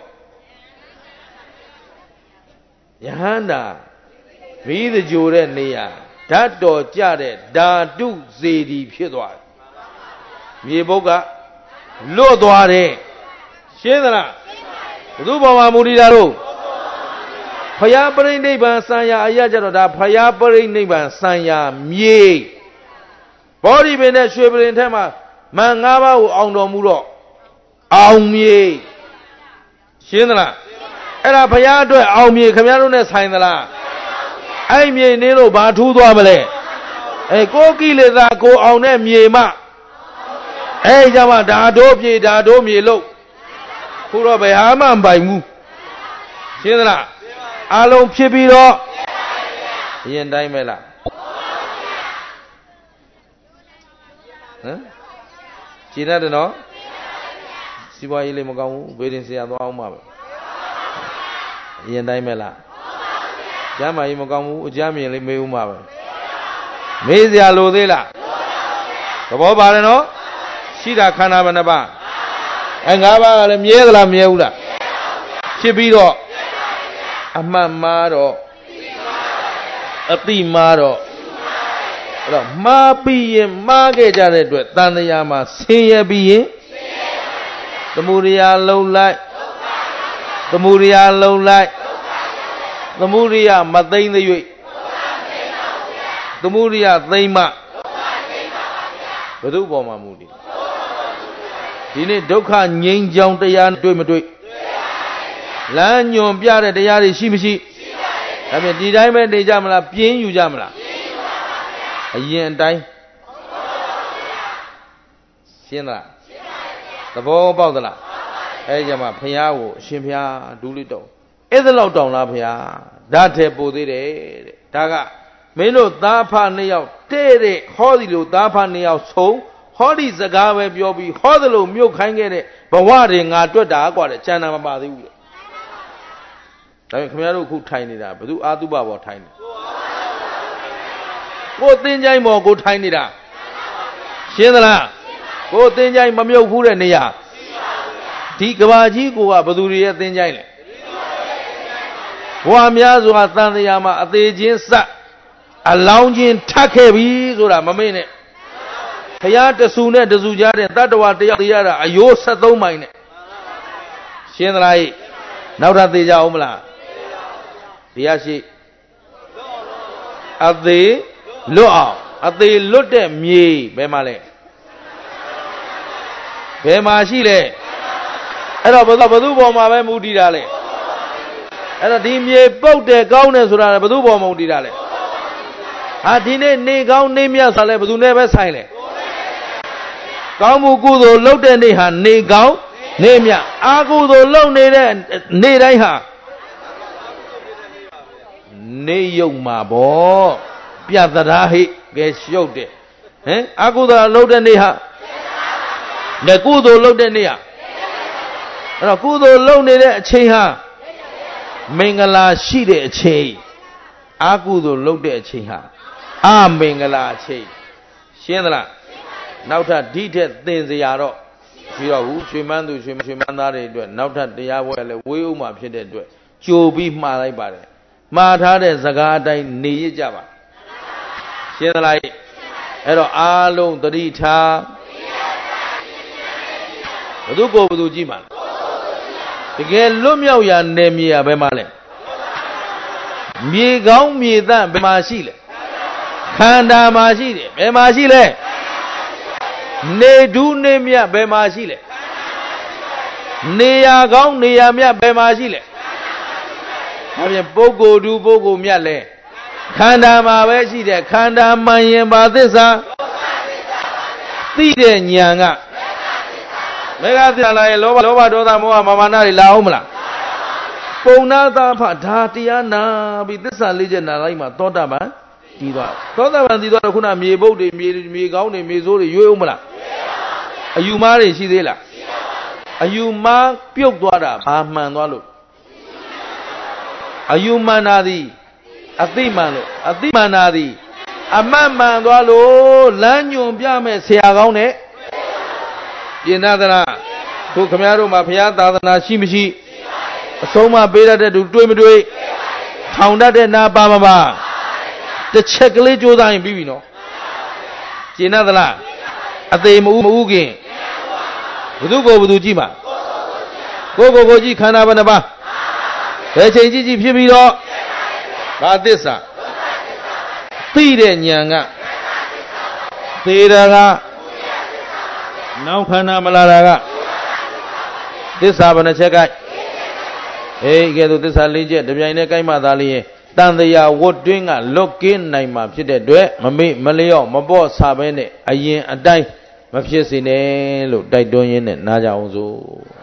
Speaker 1: ယဟန္တာမိသကြိုတဲ့နေရာဓာတ်တော်ကြတဲ့ဓာတုစေတီဖြစ်သွားတယ်မြေပုတ်ကလွတ်သွားတယ်ရှင်းသလားဘုသူဘောမှာမူတည်တာတို့ဖယားပြိဋိဘံဆံရအရာကြတော့ဒါဖယားပြိဋိဘံဆံရမြေဘောဓိပင်နဲ့ရွှေပင်ထဲမှာမန်၅ပါးကိုအောင်တော်မူတော့အောင်မြေရှင်းသလားအဲ့ဒါဘုရားအတွက်အောင်မြေခင်ဗျားတို့နဲ့ဆိုင်သလားအဲ့မြေနေလို့ဘာထူးသွားမလဲအဲကိုကိလေသာကိုအောင်တဲ့မြေမှအဲ့ကြမှာဓာတို့ပြေဓာတို့မြေလို့ခုတော့ဘယ်ဟာမှမပိုင်ဘူးရှင်းသလားအလုံးဖြစ်ပြီးတော့အရင်တိုင်းပဲလားဟမ်ကြည်ရတယ်နော်စီးပွားရေးလေးမကောင်းဘူးဘေးရင်ဆရာသွားအောင်ပါပဲအရင်တိုင်းပဲလားကျမ်းမာရေးမကောင်းဘူးအကြမ်းမြင်လေးမေးဦးမှာပဲမေးစရာလိုသေးလားသဘောပါတယ်နော်ရှိတာခန္ဓာဘယ်နှပါးအဲ၅ပါးကလည်းမြဲသလားမမြဲဘူးလားဖြစ်ပြီးတော့အမှတ်မှားတော့အတိမှားတော့အဲ့တော့မှားပြီးရင်မှားခဲ့ကြတဲ့အတွက်တန်တရားမှာဆင်းရဲပြီးရင်သမုဒိယလုံလိုက်သမုဒိယလုံလိုက်သမုဒိယမသိမ့်တဲ့၍သမုဒိယသိမ့်မှဘု து ပေါ်မှာမူတည်ဒီနေ့ဒုက္ခငြိမ်းချမ်းတရားတွေ့မတွေ့လမ်းညွန်ပြတဲ့တရားတွေရှိမရှိဒါဖြင့်ဒီတိုင်းပဲနေကြမလားပြင်းယူကြမလားအရင်အတိုင်းရှင်းသလားသဘောပေါက်သလားအဲကြမှာဘုရားကိုအရှင်ဘုရားဒူးလိတော့အဲ့ဒါလောက်တောင်လားဘုရားဓာတ်ထဲပို့သေးတယ်တဲ့ဒါကမင်းတို့သားဖနှစ်ယောက်တဲ့တဲ့ဟောဒီလိုသားဖနှစ်ယောက်ဆုံးဟောဒီစကားပဲပြောပြီးဟောသလိုမြုပ်ခိုင်းခဲ့တဲ့ဘဝတွေငါတွက်တာกว่าတဲ့ကျန်တာမပါသေးဘူးဒါပေမဲ့ခင်ဗျားတို့ခုထိုင်နေတာဘယ်သူအာတုပဘောထိုင်နေကိုသင်္ချိုင်းဘောကိုထိုင်နေတာရှင်းသလားကိုသင်္ချိုင်းမမြုပ်ဘူးတဲ့နေရာဒီကဘာကြီးကိုကဘယ်သူတွေရဲ့သင်္ချိုင်းလဲဘဝများစွာသံတရားမှာအသေးချင်းစအလောင်းချင်းထပ်ခဲ့ပြီဆိုတာမမေ့နဲ့ဘုရားတဆူနဲ့တဆူကြားတဲ့တတ္တဝါတယောက်သေးရတာအယိုးဆက်သုံးမိုင်နဲ့ရှင်းသလားဟိနောက်ထပ်သေးကြအောင်မလားတရားရှိအသေးလွတ်အောင်အသေးလွတ်တဲ့မြေဘယ်မှာလဲဘယ်မှာရှိလဲအဲ့တော့ဘယ်သူဘယ်သူပေါ်မှာပဲမူတည်တာလဲအဲ့တော့ဒီမြေပုတ်တယ်ကောင်းတယ်ဆိုတာဘယ်သူပေါ်မှာမူတည်တာလဲဟာဒီနေ့နေကောင်းနေမြတ်ဆိုလဲဘယ်သူနဲ့ပဲဆိုင်လဲကောင်းမှုကုသိုလ်လုပ်တဲ့နေ့ဟာနေကောင်းနေမြတ်အာကုသိုလ်လုပ်နေတဲ့နေ့တိုင်းဟာနေယုံမှာဗောပြတ်တရားဟိကဲရှုပ်တယ်ဟင်အာကုသိုလ်လုပ်တဲ့နေ့ဟာလက်ကုသိုလ်လုပ်တဲ့နေ့ဟာအဲ့တော့ကုသိုလ်လုပ်နေတဲ့အချိန်ဟာမင်္ဂလာရှိတဲ့အချိန်အာကုသိုလ်လုပ်တဲ့အချိန်ဟာအမင်္ဂလာအချိန်ရှင်းသလားနောက်ထပ်ဒီထက်သင်စရာတော့ရှိတော့ဘူးရွှေမန်းသူရွှေရွှေမန်းသားတွေအတွက်နောက်ထပ်တရားပွဲလည်းဝေးဥမှာဖြစ်တဲ့အတွက်ကြိုပြီးမှားလိုက်ပါတယ်မှားထားတဲ့စကားအတိုင်းနေရကြပါရှင်းသလားအဲ့တော့အားလုံးသတိထားဘု து ကိုဘု து ကြည့်မှာတကယ်လွတ်မြောက်ရာနေမြေရဘယ်မှာလဲမြေကောင်းမြေသန့်ဘယ်မှာရှိလဲခန္ဓာမှာရှိတယ်ဘယ်မှာရှိလဲနေဒုနေမြတ်ဘယ်မှာရှိလဲနေရာကောင်းနေရာမြတ်ဘယ်မှာရှိလဲဒါပြန်ပုဂ္ဂိုလ်ဒုပုဂ္ဂိုလ်မြတ်လဲခန္ဓာမှာပဲရှိတယ်ခန္ဓာမှန်ရင်ပါသစ္စာသိတဲ့ဉာဏ်ကမေဃသစ္စာလာရဲ့လောဘလောဘဒေါသမောဟမာနတွေလာအောင်မလားပုံနာသာဖဒါတရားနာပြီးသစ္စာလေးချက်နာလိုက်မှသောတာပန်တည်သွားသောတာပန်တည်သွားတော့ခုနမြေပုတ်တွေမြေမြေကောင်းတွေမြေစိုးတွေရွေးအောင်မလားအယူမားတွေရှိသေးလားအယူမားပြုတ်သွားတာဘာမှန်သွားလို့အယူမှန်တာသည်အသိမှန်လို့အသိမှန်တာသည်အမှန်မှန်သွားလို့လမ်းညွန်ပြမဲ့ဆရာကောင်းနဲ့ပြင်နာသလားခုခမည်းတော်မှာဘုရားသာသနာရှိမရှိအဆုံးမပေးတတ်တဲ့သူတွေးမတွေးထောင်တတ်တဲ့နာပါမပါတစ်ချက်ကလေးကြိုးစားရင်ပြီးပြီနော်ကျင်နာသလားအသေးမဦးမဦးခင်ဘု து ကိုဘု து ကြည့်မှာကိုကိုကိုကြည့်ခန္ဓာဘယ်နှပါဘယ်ချိန်ကြည့်ကြည့်ဖြစ်ပြီးတော့ဘာသစ္စာသိတဲ့ဉာဏ်ကသေတာကနောက်ခန္ဓာမလာတာကသစ္စာဘယ်နှချက်ကအေးကဲသို့သစ္စာလေးချက်တပြိုင်တည်းကိုက်မှသာလျင်တန်တရားဝတ်တွင်းကလွတ်ကင်းနိုင်မှာဖြစ်တဲ့အတွက်မမေ့မလျော့မပေါ့ဆဘဲနဲ့အရင်အတိုင်းမဖြစ်စေနဲ့လို့တိုက်တွန်းရင်းနဲ့နားကြအောင်စို့